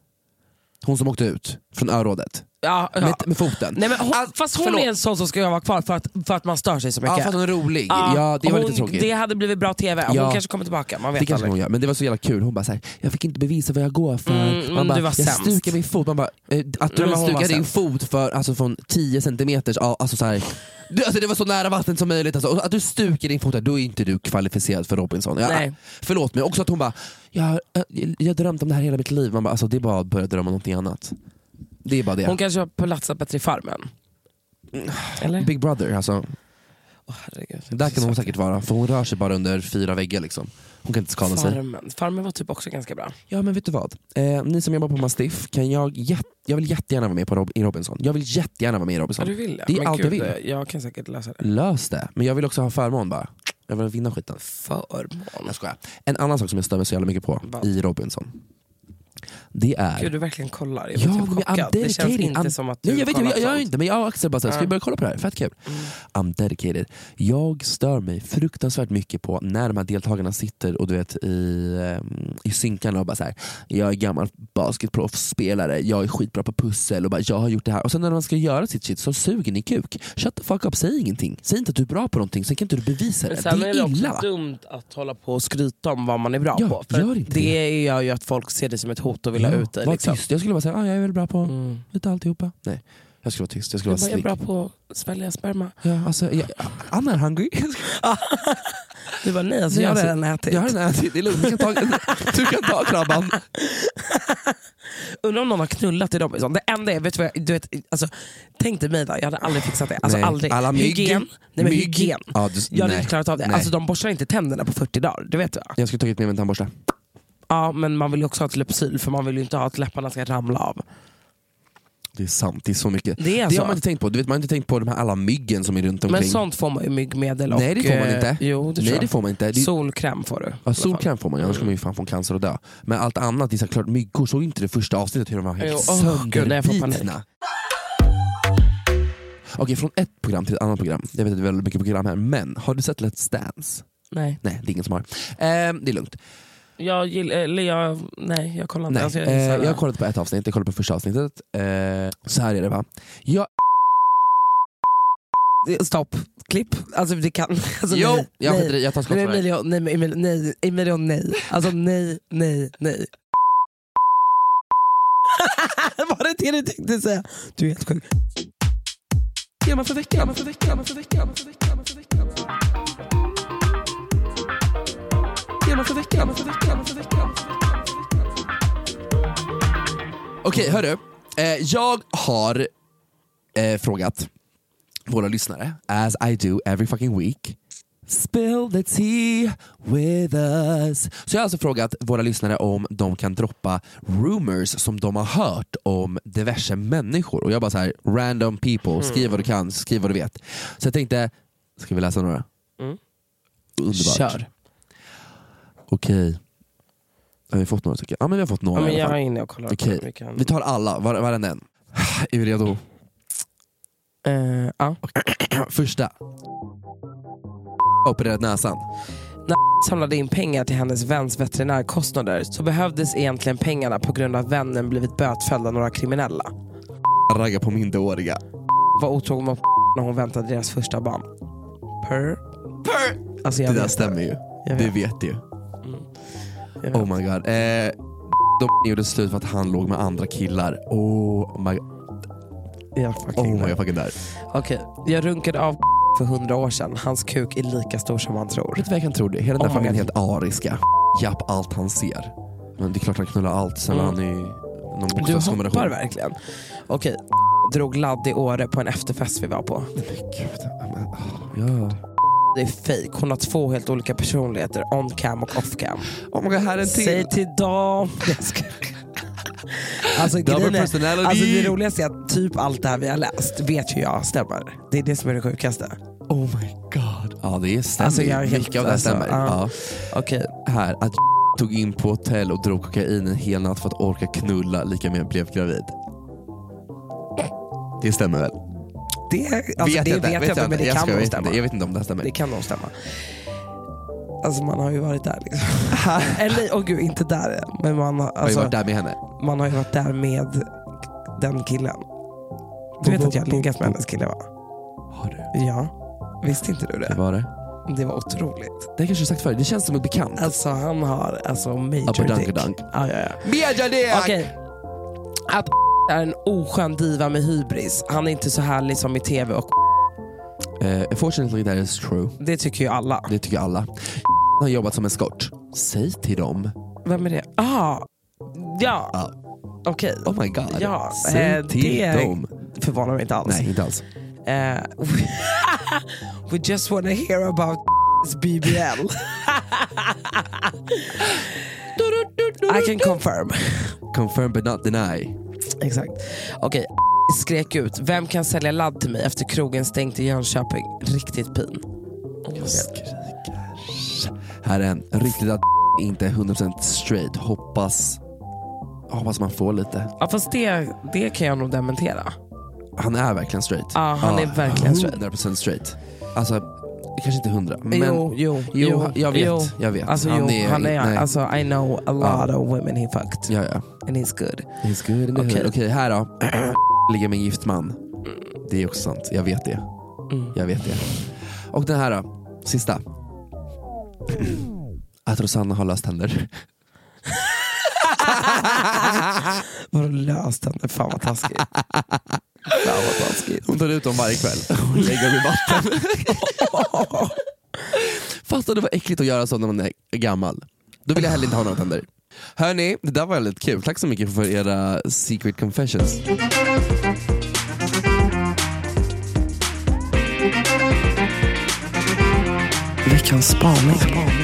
Speaker 3: Hon som åkte ut från örådet.
Speaker 2: Ja, ja.
Speaker 3: Med, med foten.
Speaker 2: Nej, men hon,
Speaker 3: Alltså,
Speaker 2: fast hon
Speaker 3: förlåt.
Speaker 2: är en sån som ska vara kvar för att, för att man stör sig så mycket.
Speaker 3: Ja, för att hon är rolig.
Speaker 2: Ja,
Speaker 3: Ja, det var
Speaker 2: hon,
Speaker 3: lite tråkigt.
Speaker 2: Det hade blivit bra tv om
Speaker 3: Ja.
Speaker 2: hon kanske kommer tillbaka. Man vet
Speaker 3: Det kanske
Speaker 2: aldrig.
Speaker 3: hon gör, men det var så jävla kul. Hon bara såhär, jag fick inte bevisa vad jag går för.
Speaker 2: Mm,
Speaker 3: Man bara,
Speaker 2: du var
Speaker 3: jag
Speaker 2: sämst.
Speaker 3: stukar min fot. Man bara, eh, att du
Speaker 2: Nej, men hon var
Speaker 3: stukar din
Speaker 2: sämst.
Speaker 3: fot för, alltså, från tio centimeters, ja, alltså, så här, du, alltså, det var så nära vattnet som möjligt. Alltså, och att du stukar din fot där, då är inte du kvalificerad för Robinson. Jag,
Speaker 2: Nej.
Speaker 3: Förlåt mig, också att hon bara, jag, jag, jag har drömt om det här hela mitt liv. Man bara, alltså, det är bara att börja drömma om någonting annat. Det är bara det.
Speaker 2: Hon kanske har platsat bättre i Farmen. Eller?
Speaker 3: Big Brother, alltså.
Speaker 2: Åh, herregud.
Speaker 3: Där kan hon säkert vara, för hon rör sig bara under fyra väggar liksom. Hon kan inte skada sig.
Speaker 2: Farmen. Farmen var typ också ganska bra.
Speaker 3: Ja men vet du vad? Eh, ni som jobbar på Mastiff, kan jag, jät- jag vill jättegärna vara med på Rob- i Robinson. Jag vill jättegärna vara med i
Speaker 2: Ja,
Speaker 3: Robinson.
Speaker 2: du vill det?
Speaker 3: Det är
Speaker 2: Men
Speaker 3: allt jag
Speaker 2: gud,
Speaker 3: vill.
Speaker 2: eh, Jag kan säkert lösa det.
Speaker 3: Lös det. Men jag vill också ha förmån bara. Jag vill vinna skiten.
Speaker 2: Förmån.
Speaker 3: Jag skojar. En annan sak som jag stör mig så jävla mycket på
Speaker 2: Vad?
Speaker 3: i Robinson. Det är...
Speaker 2: Gud, du verkligen kollar. Jag
Speaker 3: Ja,
Speaker 2: blir typ
Speaker 3: men I'm
Speaker 2: chockad. Det känns
Speaker 3: dedicated.
Speaker 2: inte
Speaker 3: I'm-
Speaker 2: som att du
Speaker 3: Nej, jag vet, jag,
Speaker 2: kollar
Speaker 3: jag, jag
Speaker 2: på
Speaker 3: gör
Speaker 2: sånt.
Speaker 3: inte, men jag och Axel bara såhär, ska vi
Speaker 2: Ja.
Speaker 3: börja kolla på det här? Fett kul. I'm dedicated. Jag stör mig fruktansvärt mycket på när de här deltagarna sitter och du vet i, um, i synkarna och bara såhär, jag är gammal basketproffsspelare, jag är skitbra på pussel och bara, jag har gjort det här. Och sen när man ska göra sitt shit så suger ni kuk. Shut the fuck up, säg ingenting. Säg inte att du är bra på någonting, sen kan inte du bevisa det.
Speaker 2: Men sen
Speaker 3: Det
Speaker 2: är det
Speaker 3: är
Speaker 2: också
Speaker 3: illa.
Speaker 2: dumt att hålla på och skryta om vad man är bra
Speaker 3: Ja,
Speaker 2: på. För
Speaker 3: gör inte
Speaker 2: det
Speaker 3: det.
Speaker 2: gör ju att folk ser det som ett hot och vill ha ut dig.
Speaker 3: var
Speaker 2: Liksom.
Speaker 3: tyst. Jag skulle bara säga, ah, jag är väl bra på
Speaker 2: Mm.
Speaker 3: lite alltihopa. Nej, jag skulle vara tyst. Jag skulle
Speaker 2: Jag,
Speaker 3: vara
Speaker 2: bara, jag är
Speaker 3: slick.
Speaker 2: bra på att svälja sperma.
Speaker 3: Ja, alltså, jag, Anna är hungry.
Speaker 2: Du bara nej, alltså, jag har
Speaker 3: alltså,
Speaker 2: redan ätit.
Speaker 3: Jag har redan ätit, det är lugnt. Du kan ta, du kan ta krabban.
Speaker 2: Undrar om någon har knullat i Robinson. Det enda är, vet du vad jag, du vet, alltså, tänk dig mig där, jag hade aldrig fixat det. Alltså,
Speaker 3: Nej.
Speaker 2: aldrig.
Speaker 3: Alla mygg.
Speaker 2: Hygien. Nej, men
Speaker 3: Mygg.
Speaker 2: hygien.
Speaker 3: Ja, du,
Speaker 2: Jag hade
Speaker 3: nej.
Speaker 2: inte klarat av det.
Speaker 3: Nej.
Speaker 2: Alltså, de borstar inte tänderna på fyrtio dagar, det vet du va?
Speaker 3: Jag skulle tagit med mig en tandborste.
Speaker 2: Ja, men man vill ju också ha ett Lypsyl för man vill ju inte ha att läpparna ska ramla av.
Speaker 3: Det är sant, det är så mycket.
Speaker 2: Det är
Speaker 3: det
Speaker 2: så.
Speaker 3: har man inte tänkt på. Du vet, man har inte tänkt på de här alla myggen som är runt omkring.
Speaker 2: Men sånt får man ju myggmedel och...
Speaker 3: Nej det får man
Speaker 2: eh,
Speaker 3: inte.
Speaker 2: Jo, det
Speaker 3: Nej
Speaker 2: tror jag.
Speaker 3: det får man inte. Det,
Speaker 2: Solkräm får du.
Speaker 3: ja, solkräm får man, annars kommer man ju fan få cancer och dö. Men allt annat, det är så klart, myggor såg inte det första avsnittet hur de var helt
Speaker 2: Jo, åh, gud, jag får
Speaker 3: sönderbitna. Okej, från ett program till ett annat program. Jag vet att det är väldigt mycket program här, men har du sett Let's Dance?
Speaker 2: Nej.
Speaker 3: Nej, det är ingen som har. Eh, det är lugnt.
Speaker 2: Jag gillar... Eller jag... Nej, jag kollar inte.
Speaker 3: Nej.
Speaker 2: Alltså, jag,
Speaker 3: eh,
Speaker 2: är så-
Speaker 3: jag har kollat på ett avsnitt, jag kollade på första avsnittet. Eh, så här är det va. Jag,
Speaker 2: Stopp. Klipp. Alltså det kan... Alltså,
Speaker 3: jo,
Speaker 2: nej,
Speaker 3: jag,
Speaker 2: nej.
Speaker 3: skiter i- jag tar skott
Speaker 2: Men
Speaker 3: för det.
Speaker 2: Emilio, nej, men Emilio, nej, Emilio, nej. Alltså nej, nej, nej. Var det det du tänkte säga? Du är helt sjuk.
Speaker 3: Tema för veckan, tema för veckan, tema för veckan, tema för veckan, tema för veckan. Tema för veckan, tema för veckan, tema för veckan. Okej, hörru. Eh, jag har eh, frågat våra lyssnare, as I do every fucking week, Spill the tea with us. Så jag har alltså frågat våra lyssnare om de kan droppa rumors som de har hört om diverse människor. Och jag bara så här, random people, skriv vad du kan, skriv vad du vet. Så jag tänkte, ska vi läsa några?
Speaker 2: Mm.
Speaker 3: Underbart.
Speaker 2: Kör.
Speaker 3: Okej. Har vi fått några tycker jag? Ja men vi har fått några
Speaker 2: Ja, men
Speaker 3: i alla
Speaker 2: jag
Speaker 3: fall.
Speaker 2: är inne och kollar.
Speaker 3: Okej,
Speaker 2: Vi kan...
Speaker 3: vi tar alla, var, varenda en. Är vi redo?
Speaker 2: Uh, ja.
Speaker 3: Första. Opererat näsan.
Speaker 2: När samlade in pengar till hennes väns veterinärkostnader så behövdes egentligen pengarna på grund av att vännen blivit bötfälld av några kriminella.
Speaker 3: Ragga på minderåriga.
Speaker 2: Var otrogen mot när hon väntade deras första barn. Per.
Speaker 3: Per.
Speaker 2: Alltså jag
Speaker 3: Det där
Speaker 2: vet
Speaker 3: stämmer ju.
Speaker 2: Jag
Speaker 3: Det
Speaker 2: vet.
Speaker 3: vet du.
Speaker 2: Mm. Jag vet.
Speaker 3: Oh my god. Eh, de gjorde slut för att han låg med andra killar. Oh my,
Speaker 2: Jag fucking
Speaker 3: oh my
Speaker 2: där.
Speaker 3: god, fucking där.
Speaker 2: Okej, jag runkade av för hundra år sedan. Hans kuk är lika stor som man tror.
Speaker 3: Vet du vad jag kan tro det? Hela den där
Speaker 2: Oh my
Speaker 3: familjen är
Speaker 2: God.
Speaker 3: helt ariska. Japp allt han ser. Men det är klart han knullar allt. Sen
Speaker 2: Mm.
Speaker 3: han är någon
Speaker 2: Du
Speaker 3: bokstavskombination.
Speaker 2: hoppar verkligen. Okej, drog ladd i Åre på en efterfest vi var på.
Speaker 3: Men gud, men, oh, ja.
Speaker 2: Det är fake. Hon har två helt olika personligheter. On cam och off cam.
Speaker 3: Oh my god, här är en till.
Speaker 2: Säg till dem. Jag ska- Alltså,
Speaker 3: Double
Speaker 2: grejen är-
Speaker 3: personality.
Speaker 2: alltså det roligaste är att typ allt det här vi har läst vet ju jag stämmer. Det är det som är det sjukaste.
Speaker 3: Oh my god. Ja det stämmer.
Speaker 2: Alltså, jag är helt-
Speaker 3: Mycket av det här
Speaker 2: alltså,
Speaker 3: stämmer.
Speaker 2: ja.
Speaker 3: Ja.
Speaker 2: Okej,
Speaker 3: Här, att tog in på hotell och drog kokain en hel natt för att orka knulla lika med blev gravid. Det stämmer väl?
Speaker 2: det, alltså, det vet jag inte, men det
Speaker 3: jag
Speaker 2: kan
Speaker 3: ska, jag
Speaker 2: nog
Speaker 3: vet
Speaker 2: stämma.
Speaker 3: inte. Jag vet inte om det här stämmer.
Speaker 2: Det kan nog stämma. Alltså man har ju varit där liksom. Eller, åh gud, inte där. Men man har,
Speaker 3: Har ju
Speaker 2: alltså,
Speaker 3: varit där med henne.
Speaker 2: man har ju varit där med den killen. Du vet att jag har legat med hennes kille, va?
Speaker 3: Har du?
Speaker 2: Ja. Visste inte du
Speaker 3: Det
Speaker 2: det?
Speaker 3: var det.
Speaker 2: Det var otroligt.
Speaker 3: Det har kanske sagt förut. Det känns som en bekant.
Speaker 2: Alltså han har alltså major
Speaker 3: Upper
Speaker 2: dick.
Speaker 3: Dunker Dunk.
Speaker 2: Ja, ja, ja.
Speaker 3: Major dick!
Speaker 2: Okej. Att är en oskön diva med hybris. Han är inte så härlig som i tv och
Speaker 3: Uh, unfortunately that is true.
Speaker 2: det tycker ju alla.
Speaker 3: Det tycker alla. Har jobbat som eskort. Säg till dem.
Speaker 2: Vem är det? Ah, ja.
Speaker 3: Ja.
Speaker 2: Okej.
Speaker 3: Oh my god.
Speaker 2: Ja,
Speaker 3: Säg
Speaker 2: eh,
Speaker 3: till
Speaker 2: det
Speaker 3: dem.
Speaker 2: förvånar mig inte alls.
Speaker 3: Nej, inte alls.
Speaker 2: Eh, we just wanna hear about B B L. I can confirm.
Speaker 3: Confirm but not deny.
Speaker 2: Exakt. Okej, skrek ut. Vem kan sälja ladd till mig efter krogen stängt i Jönköping? Riktigt pin.
Speaker 3: Jag skriker. Här är en. Riktigt att inte är hundra procent straight. Hoppas Hoppas man får lite.
Speaker 2: Ja, fast det, det kan jag nog dementera.
Speaker 3: Han är verkligen straight.
Speaker 2: Ja, han är verkligen straight.
Speaker 3: hundra procent straight. Alltså, kanske inte hundra. Men
Speaker 2: jo, jo,
Speaker 3: jo, jag vet.
Speaker 2: jo.
Speaker 3: Jag vet.
Speaker 2: Alltså,
Speaker 3: han
Speaker 2: jo,
Speaker 3: är,
Speaker 2: han är
Speaker 3: nej.
Speaker 2: alltså, I know a lot
Speaker 3: Ja.
Speaker 2: of women he fucked.
Speaker 3: Ja, ja.
Speaker 2: And he's good.
Speaker 3: He's good in the
Speaker 2: Okej.
Speaker 3: hood. Okej, här då. Ligger med en gift man. Det är också sant. Jag vet det.
Speaker 2: Mm.
Speaker 3: Jag vet det. Och den här då. Sista. Att Rosanna har löst händer.
Speaker 2: Vadå löst henne? Fan vad taskigt. Fan vad taskigt.
Speaker 3: Hon tar ut dem varje kväll och lägger dem i vatten. Fast det var äckligt att göra så när man är gammal. Då vill jag heller inte ha några tänder. Hörni, det där var väldigt kul. Tack så mycket för era secret confessions.
Speaker 2: Veckans spaning.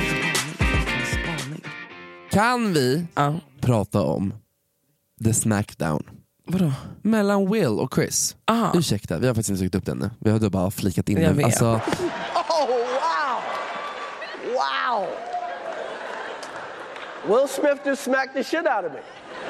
Speaker 3: Kan vi
Speaker 2: Ja.
Speaker 3: prata om The Smackdown
Speaker 2: Vadå?
Speaker 3: mellan Will och Chris?
Speaker 2: Aha.
Speaker 3: Ursäkta, vi har faktiskt inte sökt upp den nu. Vi har bara flikat in
Speaker 2: Jag
Speaker 3: den.
Speaker 2: vet.
Speaker 3: Alltså,
Speaker 8: Oh, wow. Wow. Will Smith just smacked the shit out of me.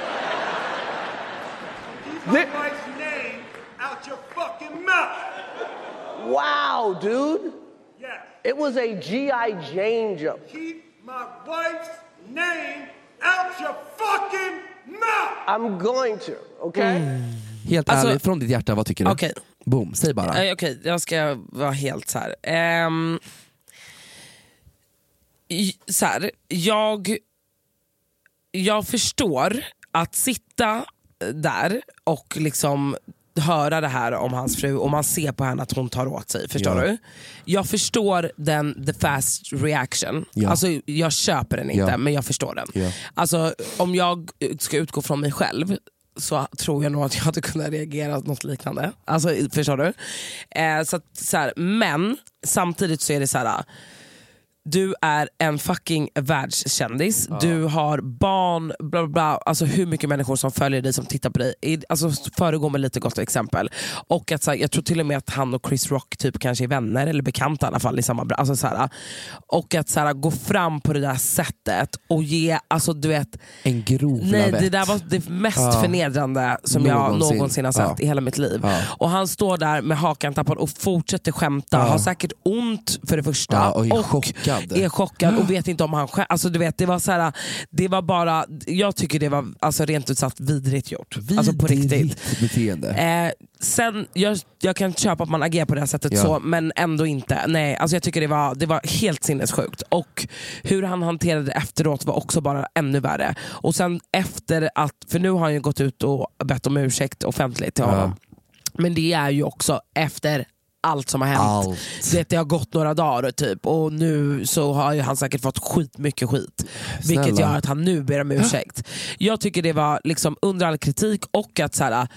Speaker 9: Keep my wife's name out your fucking mouth.
Speaker 8: Wow, dude.
Speaker 9: Yes.
Speaker 8: It was a G I Jane jump.
Speaker 9: Keep my wife's name out your fucking mouth.
Speaker 8: I'm going to, okay?
Speaker 3: helt
Speaker 2: Alltså-
Speaker 3: ärligt, från ditt hjärta, vad tycker du?
Speaker 2: Okej.
Speaker 3: Boom, säg bara.
Speaker 2: Eh, Okej, jag ska vara helt så här. Ehm, i- så här, jag jag förstår att sitta där och liksom höra det här om hans fru och man ser på henne att hon tar åt sig, förstår
Speaker 3: Ja.
Speaker 2: du? Jag förstår den, the fast reaction.
Speaker 3: Ja.
Speaker 2: Alltså jag köper den inte,
Speaker 3: Ja.
Speaker 2: men jag förstår den.
Speaker 3: Ja.
Speaker 2: Alltså om jag ska utgå från mig själv så tror jag nog att jag hade kunnat reagera något liknande. Alltså förstår du? Eh, så att, så här, men samtidigt så är det så här. du är en fucking världskändis,
Speaker 3: Ja.
Speaker 2: du har barn, bla bla bla, alltså hur mycket människor som följer dig, som tittar på dig. I- Alltså föregå med lite gott exempel. Och att så här, jag tror till och med att han och Chris Rock typ kanske är vänner eller bekanta i alla fall i samma bra- alltså, så här, och att så här, gå fram på det där sättet och ge, alltså du vet,
Speaker 3: en grov
Speaker 2: nej,
Speaker 3: lavett.
Speaker 2: det där var det mest
Speaker 3: Ja.
Speaker 2: förnedrande som
Speaker 3: Någonsin.
Speaker 2: jag någonsin har sett
Speaker 3: Ja.
Speaker 2: i hela mitt liv.
Speaker 3: Ja.
Speaker 2: Och han står där med hakan tappad och fortsätter skämta,
Speaker 3: Ja.
Speaker 2: har säkert ont för det första,
Speaker 3: Ja, och är chockad.
Speaker 2: är chockad och vet inte om han själv, alltså du vet, det var så här, det var bara, jag tycker det var alltså rent ut sagt vidrigt gjort. Alltså på riktigt.
Speaker 3: Vidrigt beteende.
Speaker 2: Eh, sen, jag, jag kan köpa att man agerar på det här sättet
Speaker 3: Ja.
Speaker 2: så, men ändå inte. Nej, alltså jag tycker det var, det var helt sinnessjukt. Och hur han hanterade det efteråt var också bara ännu värre. Och sen efter att, för nu har han ju gått ut och bett om ursäkt offentligt till honom. Men det är ju också efter allt som har hänt.
Speaker 3: Allt.
Speaker 2: Det, det har gått några dagar typ, och nu så har ju han säkert fått skit mycket skit.
Speaker 3: Snälla.
Speaker 2: Vilket gör att han nu ber om ursäkt. Jag tycker det var liksom under all kritik, och att så här,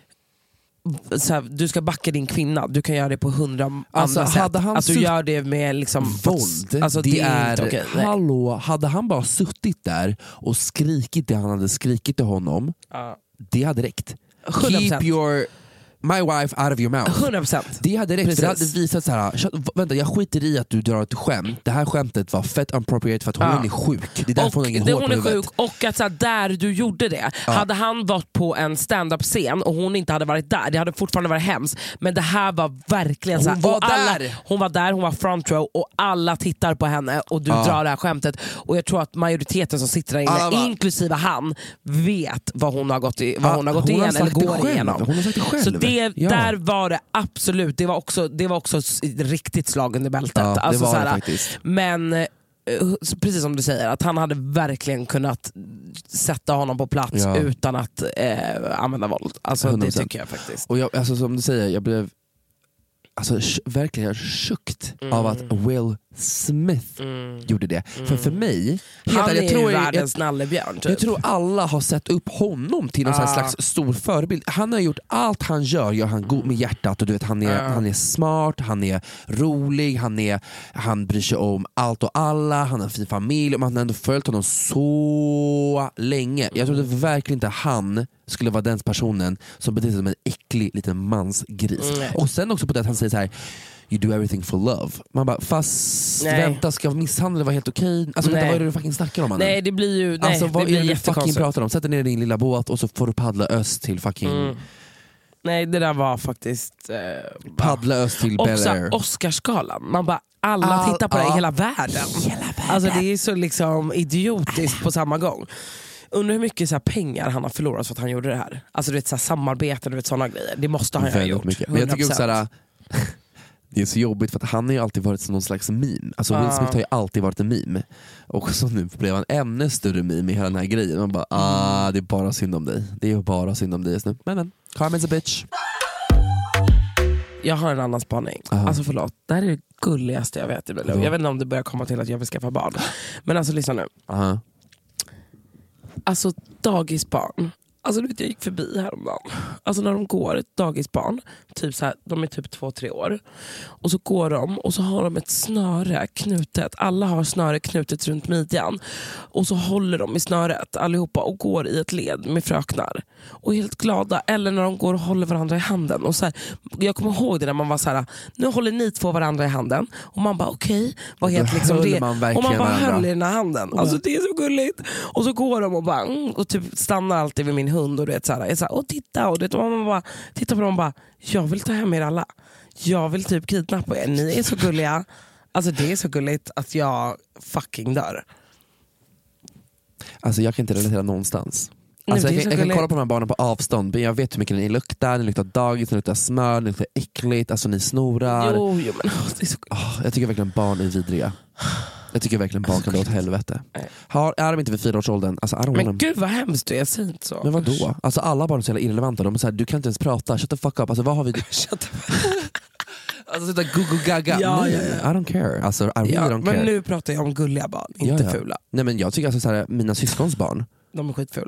Speaker 2: så här, du ska backa din kvinna, du kan göra det på hundra
Speaker 3: Alltså,
Speaker 2: andra
Speaker 3: hade
Speaker 2: sätt.
Speaker 3: han
Speaker 2: Att du
Speaker 3: sutt-
Speaker 2: gör det med liksom
Speaker 3: Våld,
Speaker 2: alltså,
Speaker 3: det,
Speaker 2: det
Speaker 3: är,
Speaker 2: inte okej. Nej.
Speaker 3: hallå, hade han bara suttit där och skrikit det han hade skrikit till honom,
Speaker 2: Ja.
Speaker 3: det hade räckt.
Speaker 2: hundra procent.
Speaker 3: Keep your my wife out of your mouth.
Speaker 2: hundra procent.
Speaker 3: Det hade räckt, för det hade
Speaker 2: Precis.
Speaker 3: visat så här. "Kö- Vänta, jag skiter i att du drar ett skämt. Det här skämtet var fett appropriate för att hon
Speaker 2: Ja.
Speaker 3: är sjuk. Det är därför hon har ingen
Speaker 2: det,
Speaker 3: hår
Speaker 2: hon
Speaker 3: på
Speaker 2: är
Speaker 3: huvudet.
Speaker 2: sjuk, och att så här, där du gjorde det, hade han varit på en stand-up scen och hon inte hade varit där, det hade fortfarande varit hemskt. Men det här var verkligen så här,
Speaker 3: Hon var
Speaker 2: och alla,
Speaker 3: där.
Speaker 2: hon var där, hon var front row, och alla tittar på henne och du
Speaker 3: Ja.
Speaker 2: drar det här skämtet. Och jag tror att majoriteten som sitter där inne,
Speaker 3: Alla bara-
Speaker 2: inklusive han, vet vad hon har gått, i, vad
Speaker 3: Ja,
Speaker 2: hon har gått
Speaker 3: hon har
Speaker 2: igen eller
Speaker 3: sagt det
Speaker 2: går
Speaker 3: själv.
Speaker 2: igenom.
Speaker 3: Hon har sagt det själv.
Speaker 2: Så det,
Speaker 3: Ja.
Speaker 2: där var det absolut, det var också, det var också s- riktigt slag under bältet.
Speaker 3: Ja, det
Speaker 2: alltså,
Speaker 3: var
Speaker 2: så
Speaker 3: det
Speaker 2: här,
Speaker 3: faktiskt.
Speaker 2: men eh, precis som du säger, att han hade verkligen kunnat sätta honom på plats
Speaker 3: Ja.
Speaker 2: utan att eh, använda våld. Alltså,
Speaker 3: hundra
Speaker 2: det
Speaker 3: procent.
Speaker 2: tycker jag faktiskt.
Speaker 3: Och jag, alltså, som du säger, jag blev alltså, sh- verkligen sjukt
Speaker 2: Mm.
Speaker 3: av att Will Smith gjorde det. För för mig, helt
Speaker 2: Han
Speaker 3: ärligt,
Speaker 2: är
Speaker 3: jag tror
Speaker 2: ju
Speaker 3: jag,
Speaker 2: världens nallebjörn typ.
Speaker 3: jag tror alla har sett upp honom till någon sån här
Speaker 2: Ah.
Speaker 3: slags stor förebild. Han har gjort allt han gör, gör han god med hjärtat. Och du vet, han, är,
Speaker 2: Ah.
Speaker 3: han är smart, han är rolig, han, är, han bryr sig om allt och alla, han har en fin familj. Och man har ändå följt honom så länge. Jag trodde verkligen inte han skulle vara den personen som beter sig som en äcklig liten mansgris.
Speaker 2: Nej.
Speaker 3: Och sen också på det att han säger så här: you do everything for love. Man bara, fast
Speaker 2: Nej.
Speaker 3: vänta, ska misshandel vara helt okej? Alltså vänta,
Speaker 2: Nej.
Speaker 3: vad är det du fucking snackar om, mannen?
Speaker 2: Nej, det blir ju, nej,
Speaker 3: Alltså vad
Speaker 2: det blir
Speaker 3: är det du fucking
Speaker 2: jättekonstigt.
Speaker 3: pratar om? Sätt dig ner i din lilla båt och så får du paddla öst till fucking
Speaker 2: Mm. Nej, det där var faktiskt... Eh,
Speaker 3: paddla öst till Bel
Speaker 2: också
Speaker 3: Air.
Speaker 2: Oscarsgalan. Man bara, alla
Speaker 3: All-
Speaker 2: tittar på det i
Speaker 3: ja.
Speaker 2: hela världen. Alltså det är så liksom idiotiskt på samma gång. Undrar hur mycket så här pengar han har förlorat för att han gjorde det här. Alltså du vet, så här, samarbete, du vet, sådana grejer. Det måste han ju ha
Speaker 3: Väldigt
Speaker 2: gjort.
Speaker 3: mycket. Men jag tycker också
Speaker 2: hundra procent.
Speaker 3: såhär, det är så jobbigt för att han har ju alltid varit som någon slags meme. Alltså Will
Speaker 2: Ja.
Speaker 3: Smith har ju alltid varit en meme. Och så nu blev han ännu större meme i hela den här grejen. Man bara, ah, det är bara synd om dig. Det är bara synd om dig just nu. Men men, karma's a bitch.
Speaker 2: Jag har en annan spaning.
Speaker 3: Aha.
Speaker 2: Alltså förlåt, det här är det gulligaste jag vet i mitt liv.
Speaker 3: Vadå?
Speaker 2: Jag vet inte om det börjar komma till att jag vill skaffa barn. Men alltså lyssna nu.
Speaker 3: Aha.
Speaker 2: Alltså dagisbarn. Alltså du vet, jag gick förbi häromdagen. Alltså när de går, ett dagisbarn, typ så här, de är typ två, tre år. Och så går de och så har de ett snöre knutet. Alla har snöre knutet runt midjan. Och så håller de i snöret allihopa och går i ett led med fröknar. Och är helt glada. Eller när de går och håller varandra i handen. Och så här, jag kommer ihåg det när man var så här: nu håller ni två varandra i handen. Och man bara okej, okay, vad heter
Speaker 3: Då
Speaker 2: liksom
Speaker 3: höll
Speaker 2: det?
Speaker 3: man
Speaker 2: Och man
Speaker 3: verkligen
Speaker 2: bara
Speaker 3: varandra.
Speaker 2: höll i den här handen. Alltså det är så gulligt. Och så går de och bara mm, och typ stannar alltid vid min hund och du vet så här, jag är så här, och titta och det, och man bara tittar på dem och bara, jag vill ta hem er alla. Jag vill typ kidnappa er. Ni är så gulliga. Alltså det är så gulligt att jag fucking dör.
Speaker 3: Alltså jag kan inte relatera någonstans.
Speaker 2: Nej,
Speaker 3: Alltså,
Speaker 2: det är
Speaker 3: jag,
Speaker 2: så
Speaker 3: kan, jag kan
Speaker 2: gulligt.
Speaker 3: kolla på de här barnen på avstånd, men jag vet hur mycket ni luktar. Ni luktar dagis, ni luktar smör, ni luktar äckligt, alltså ni snorar.
Speaker 2: Jo, jo men det är så gulligt.
Speaker 3: Oh, jag tycker verkligen barn är vidriga. Jag tycker verkligen barn kan dra åt helvete. Har, är de inte vid fyraårsåldern, alltså I don't want
Speaker 2: Men
Speaker 3: them.
Speaker 2: gud vad hemskt du är, säg inte så.
Speaker 3: Men vadå? Alltså alla barn är så jävla irrelevanta. De är så här, du kan inte ens prata, shut the fuck up. Alltså vad har vi? Alltså sådär gugu-gaga.
Speaker 2: Ja,
Speaker 3: Nej,
Speaker 2: ja, ja.
Speaker 3: I don't care. Alltså I really
Speaker 2: Ja,
Speaker 3: don't care.
Speaker 2: men nu pratar jag om gulliga barn, inte
Speaker 3: Ja, ja.
Speaker 2: fula.
Speaker 3: Nej men jag tycker alltså så här, mina syskons barn.
Speaker 2: De är skitfula.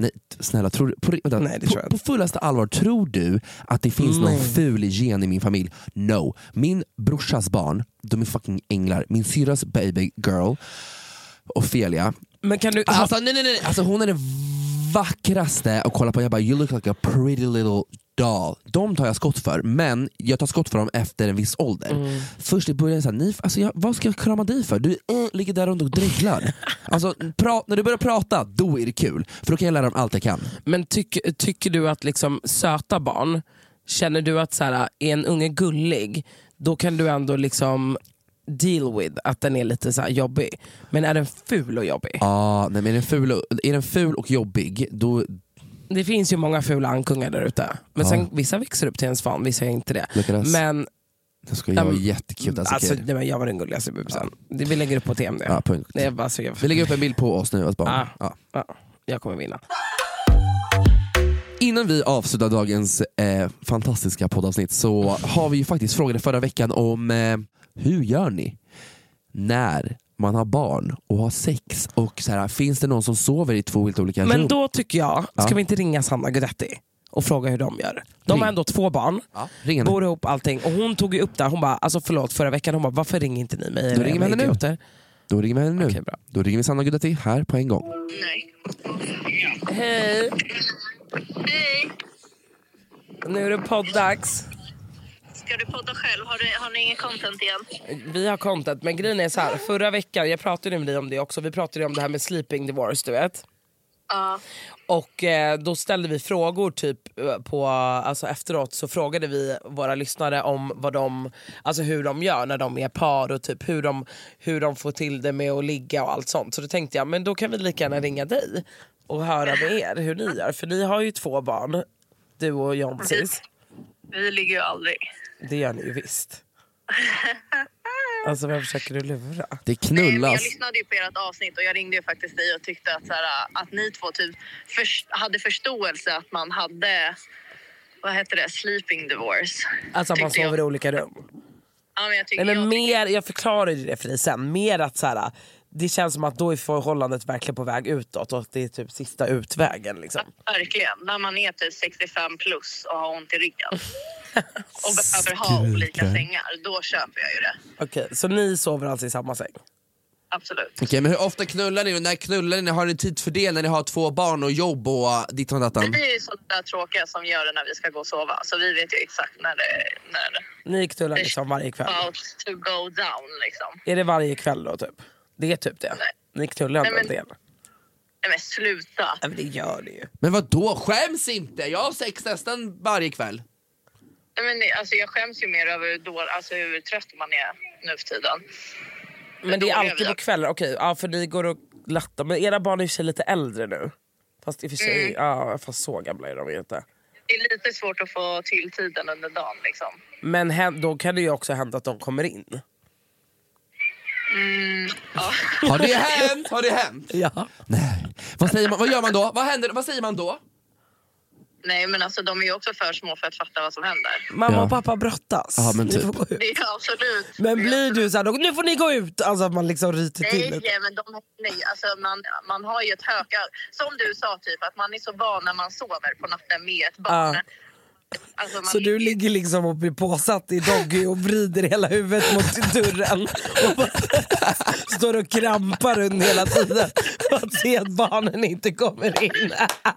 Speaker 3: Nej, snälla, tror du, på, vänta,
Speaker 2: Nej, det
Speaker 3: på,
Speaker 2: tror jag
Speaker 3: på
Speaker 2: inte.
Speaker 3: fullaste allvar, tror du att det finns
Speaker 2: Nej.
Speaker 3: någon ful gen i min familj? No. Min brorsas barn, de är fucking änglar. Min syrras baby girl, Ophelia.
Speaker 2: Men kan du...
Speaker 3: Alltså, nej, nej, nej. Alltså, hon är det vackraste att kolla på. Jag bara, you look like a pretty little doll. De tar jag skott för, men jag tar skott för dem efter en viss ålder. Mm. Först i början så här, ni, alltså jag, vad ska jag krama dig för? Du äh, ligger där runt och dreglar. Alltså, pra, när du börjar prata, då är det kul. För då kan jag lära dem allt jag kan.
Speaker 2: Men tyck, tycker du att liksom söta barn, känner du att så här, är en unge gullig, då kan du ändå liksom deal with att den är lite så här jobbig. Men är den ful och jobbig?
Speaker 3: Ja, ah, nej, men är den ful och, är den ful och jobbig, då...
Speaker 2: Det finns ju många fula ankungar där ute. Men
Speaker 3: Ja.
Speaker 2: sen, vissa växer upp till en svan, vissa är inte det. Men
Speaker 3: jag ska göra
Speaker 2: um,
Speaker 3: jättekul. Alltså,
Speaker 2: alltså,
Speaker 3: kid.
Speaker 2: nej, men jag var den gulligaste bubisen. Ja. Vi lägger upp på T M D.
Speaker 3: Ja, punkt.
Speaker 2: Det är bara så jag...
Speaker 3: Vi lägger upp en bild på oss nu. Alltså bara.
Speaker 2: Ah,
Speaker 3: Ja.
Speaker 2: ja, jag kommer vinna.
Speaker 3: Innan vi avslutar dagens eh, fantastiska poddavsnitt så har vi ju faktiskt frågat förra veckan om eh, hur gör ni när man har barn och har sex och så här, finns det någon som sover i två helt olika
Speaker 2: Men
Speaker 3: rum?
Speaker 2: då tycker jag, ska
Speaker 3: Ja.
Speaker 2: vi inte ringa Sanna Guidetti och fråga hur de gör? De
Speaker 3: Ring.
Speaker 2: har ändå två barn,
Speaker 3: Ja, ring henne.
Speaker 2: bor ihop allting. Och hon tog ju upp där, hon bara, alltså förlåt förra veckan, hon bara, varför ringer inte ni mig?
Speaker 3: Då ringer vi henne nu.
Speaker 2: Idioter?
Speaker 3: Då ringer vi henne nu.
Speaker 2: Okej, bra.
Speaker 3: Då ringer vi Sanna Guidetti här på en gång.
Speaker 1: Nej.
Speaker 2: Hej,
Speaker 1: Hej!
Speaker 2: nu är det poddags.
Speaker 1: Ska du podda själv? Har, du, har ni ingen content igen?
Speaker 2: Vi har content, men grejen är så här, förra veckan, jag pratade med dig om det också, vi pratade om det här med sleeping divorce, du vet.
Speaker 1: Ja.
Speaker 2: Och eh, då ställde vi frågor typ eh, på, alltså efteråt så frågade vi våra lyssnare om vad de, alltså hur de gör när de är par och typ hur de, hur de får till det med att ligga och allt sånt. Så då tänkte jag, men då kan vi lika gärna ringa dig och höra med er hur ni gör. För ni har ju två barn, du och Jonsis.
Speaker 1: Vi ligger ju aldrig.
Speaker 2: Det gör ni ju visst. Alltså vem försöker du lura?
Speaker 3: Det
Speaker 1: Nej, men
Speaker 3: knullas.
Speaker 1: jag lyssnade ju på ert avsnitt och jag ringde ju faktiskt dig och tyckte att, så här, att ni två typ för, hade förståelse att man hade, vad heter det, sleeping divorce.
Speaker 2: Alltså man
Speaker 1: Tyckte
Speaker 2: sover i
Speaker 1: jag.
Speaker 2: olika rum.
Speaker 1: Ja, men jag tycker
Speaker 2: Nej, men
Speaker 1: jag
Speaker 2: mer, jag förklarar ju det för dig sen. Mer att så här, det känns som att då är förhållandet verkligen på väg utåt och att det är typ sista utvägen liksom.
Speaker 1: Verkligen, när man är typ sextiofem plus och har ont i ryggen och behöver ha olika sängar, då köper jag ju det.
Speaker 2: Okej, så ni sover alltså i samma säng?
Speaker 1: Absolut.
Speaker 3: Okej, men hur ofta knullar ni? När knullar ni? Har ni tid för det när ni har två barn och jobb och uh, ditt och dattan?
Speaker 1: Vi är ju sådär tråkiga som gör det när vi ska gå och sova, så vi vet ju exakt när det, när
Speaker 2: Ni knullar liksom varje kväll?
Speaker 1: about to go down liksom.
Speaker 2: Är det varje kväll då typ? Det är typ det?
Speaker 1: Nej.
Speaker 2: Ni knullar ändå
Speaker 1: Nej,
Speaker 2: en
Speaker 1: men-
Speaker 2: del?
Speaker 1: Nej men sluta.
Speaker 2: Ja, men det gör det ju.
Speaker 3: Men vad då? Skäms inte! Jag har sex nästan varje kväll.
Speaker 1: Nej, men det, alltså jag skäms ju mer över hur, då, alltså hur trött man är nu för tiden.
Speaker 2: Men det är
Speaker 1: dåliga
Speaker 2: alltid
Speaker 1: vi
Speaker 2: på kvällar, okej, ja, för ni går och lattar. Men era barn är ju sig lite äldre nu. Fast i och för sig,
Speaker 1: Mm.
Speaker 2: ja, fast så gamla är de ju inte.
Speaker 1: Det är lite svårt att få till tiden under dagen liksom.
Speaker 2: Men hän- då kan det ju också hända att de kommer in.
Speaker 1: Mm, ja.
Speaker 3: Har det hänt? Har det hänt?
Speaker 2: Ja.
Speaker 3: Nej. Vad säger man? Vad gör man då? Vad händer? Vad säger man då?
Speaker 1: Nej men alltså de är ju också för små för att fatta vad som händer.
Speaker 2: Mamma
Speaker 3: Ja.
Speaker 2: och pappa brottas.
Speaker 3: Ja, men
Speaker 2: Ni
Speaker 3: typ.
Speaker 2: får gå ut.
Speaker 1: Det är absolut.
Speaker 2: Men blir du såhär, nu får ni gå ut? Alltså att man liksom ryter till
Speaker 1: Nej,
Speaker 2: lite.
Speaker 1: ja, men de, nej alltså man, man har ju ett höga, som du sa typ, att man är så van när man sover på natten med ett barn.
Speaker 2: Ja.
Speaker 1: Alltså, man
Speaker 2: Så du ligger liksom och blir påsatt i doggy och vrider hela huvudet mot dörren och bara står och krampar runt hela tiden för att se att barnen inte kommer in.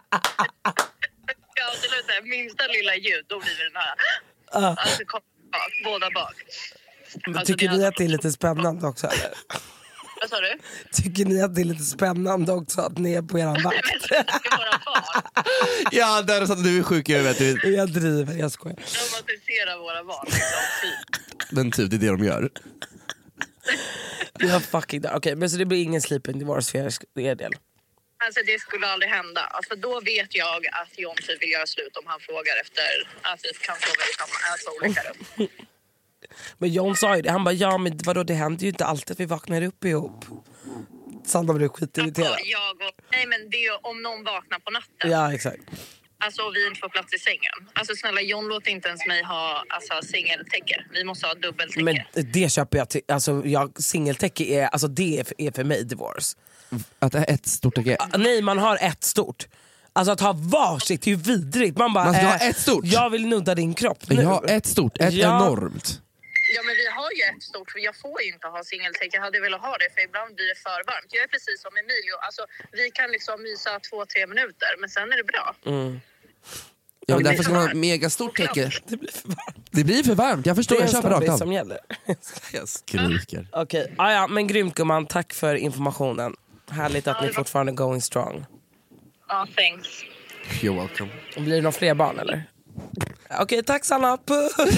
Speaker 1: Ja, absolut. Det minsta lilla ljud, då blir det den här.
Speaker 2: Ja.
Speaker 1: Alltså kom bak, båda bak.
Speaker 2: Men
Speaker 1: Alltså,
Speaker 2: tycker
Speaker 1: det-
Speaker 2: ni att det är lite spännande också eller?
Speaker 1: Vad sa du?
Speaker 2: Tycker ni att det är lite spännande också att ni är på eran vakt?
Speaker 1: Det är våra barn.
Speaker 3: Ja, där är så att du är sjuk i huvudet. Du-
Speaker 2: Jag driver, jag skojar.
Speaker 1: Romantisera våra barn. Liksom. Fy.
Speaker 3: Men typ, det är det de gör.
Speaker 2: Jag fucking dör. Okej, men så det blir ingen sleeping divorce för er- er del?
Speaker 1: Alltså det skulle aldrig hända. Alltså då vet jag att John typ vill göra slut om han frågar efter att vi kan sova i samma, alltså olika rum.
Speaker 2: Men John sa ju det, han bara ja men vadå det händer ju inte alltid att vi vaknar upp ihop. Sanna blev skitirriterad.
Speaker 1: Alltså, jag och, nej men det är ju om någon vaknar på natten.
Speaker 2: Ja exakt.
Speaker 1: Alltså och vi inte får plats i sängen. Alltså snälla John låter inte ens mig ha alltså, singeltäcke. Vi måste ha dubbeltäcke.
Speaker 2: Men det köper jag till, alltså jag, singeltäcke är, alltså det är för, är för mig divorce.
Speaker 3: Att det är ett stort täcke.
Speaker 2: Ah, nej man har ett stort. Alltså att ha varsitt, det är ju vidrigt. Man bara,
Speaker 3: Man ska
Speaker 2: äh,
Speaker 3: ha ett stort.
Speaker 2: Jag vill nudda din kropp nu.
Speaker 3: Ja, ett stort, ett
Speaker 2: Ja.
Speaker 3: enormt.
Speaker 1: Ja, men vi har ju ett stort, för jag får ju inte ha singeltäck. Jag hade velat ha det, för ibland blir det för varmt. Jag är precis som Emilio. Alltså, vi kan liksom mysa två, tre minuter, men sen är det bra.
Speaker 2: Mm.
Speaker 3: Ja, men
Speaker 2: det
Speaker 3: därför
Speaker 2: blir
Speaker 3: ska man ha ett megastort täcke.
Speaker 2: Det blir för varmt.
Speaker 3: Det blir för varmt, jag förstår,
Speaker 2: Det är
Speaker 3: jag
Speaker 2: en
Speaker 3: köper rakt
Speaker 2: snabbis
Speaker 3: av.
Speaker 2: som gäller.
Speaker 3: Jag skriker.
Speaker 2: Okej, ah, ja, men grymt gumman. Tack för informationen. Härligt att
Speaker 1: Ja,
Speaker 2: ni
Speaker 1: det var-
Speaker 2: fortfarande going strong.
Speaker 1: Ja, thanks.
Speaker 3: You're welcome.
Speaker 2: Blir det några fler barn eller? Okej, tack Sanna. Puss.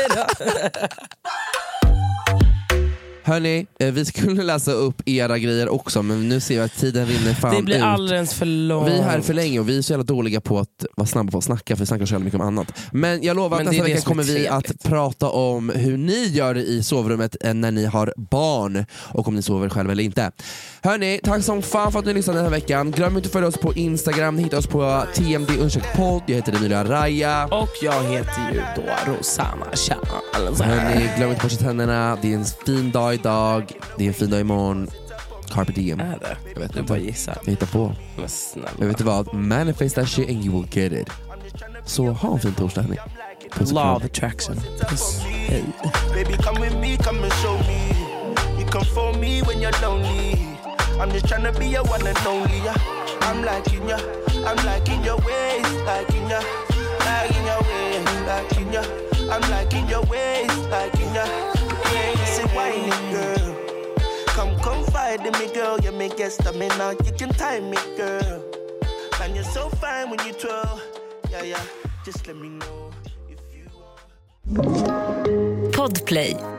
Speaker 3: Hörni, eh, vi skulle läsa upp era grejer också, men nu ser jag att tiden rinner fan
Speaker 2: Det blir
Speaker 3: ut.
Speaker 2: alldeles för långt.
Speaker 3: Vi är här för länge och vi är så jävla dåliga på att vara snabba på att snacka, för vi snackar så jävla mycket om annat. Men jag lovar att
Speaker 2: Men det
Speaker 3: nästa
Speaker 2: är det
Speaker 3: vecka
Speaker 2: som är
Speaker 3: kommer vi
Speaker 2: trevligt.
Speaker 3: att prata om hur ni gör i sovrummet eh, när ni har barn, och om ni sover själva eller inte. Hörni, tack som fan för att ni lyssnade den här veckan. Glöm inte att följa oss på Instagram, ni hittar oss på T M D undersök podd. Jag heter Emilia Raya.
Speaker 2: Och jag heter ju då Rosanna Charles.
Speaker 3: Hörni, glöm inte att borsta tänderna. Det är en fin dag idag. Det är en fin dag imorgon. Carpe diem.
Speaker 2: Är det?
Speaker 3: Jag vet
Speaker 2: Du
Speaker 3: inte.
Speaker 2: bara gissar.
Speaker 3: Jag hittar på.
Speaker 2: Men snälla.
Speaker 3: Men vet du vad? Manifest that shit and you will get it. Så ha en fin torsdag hörni. Puss och kram.
Speaker 2: Love attraction. Puss. Hej.
Speaker 10: Baby, come with me, come and show me. You come for me when you're lonely. I'm just tryna be your one and only. Yeah. I'm liking ya, I'm liking your ways, liking ya, liking your ways, liking ya. I'm liking your ways, liking ya. Yeah, say whining girl. Come confide in me, girl. You may get stamina, you can time me, girl. And you're so fine when you twirl. Yeah, yeah. Just let me know if you are.
Speaker 11: Podplay.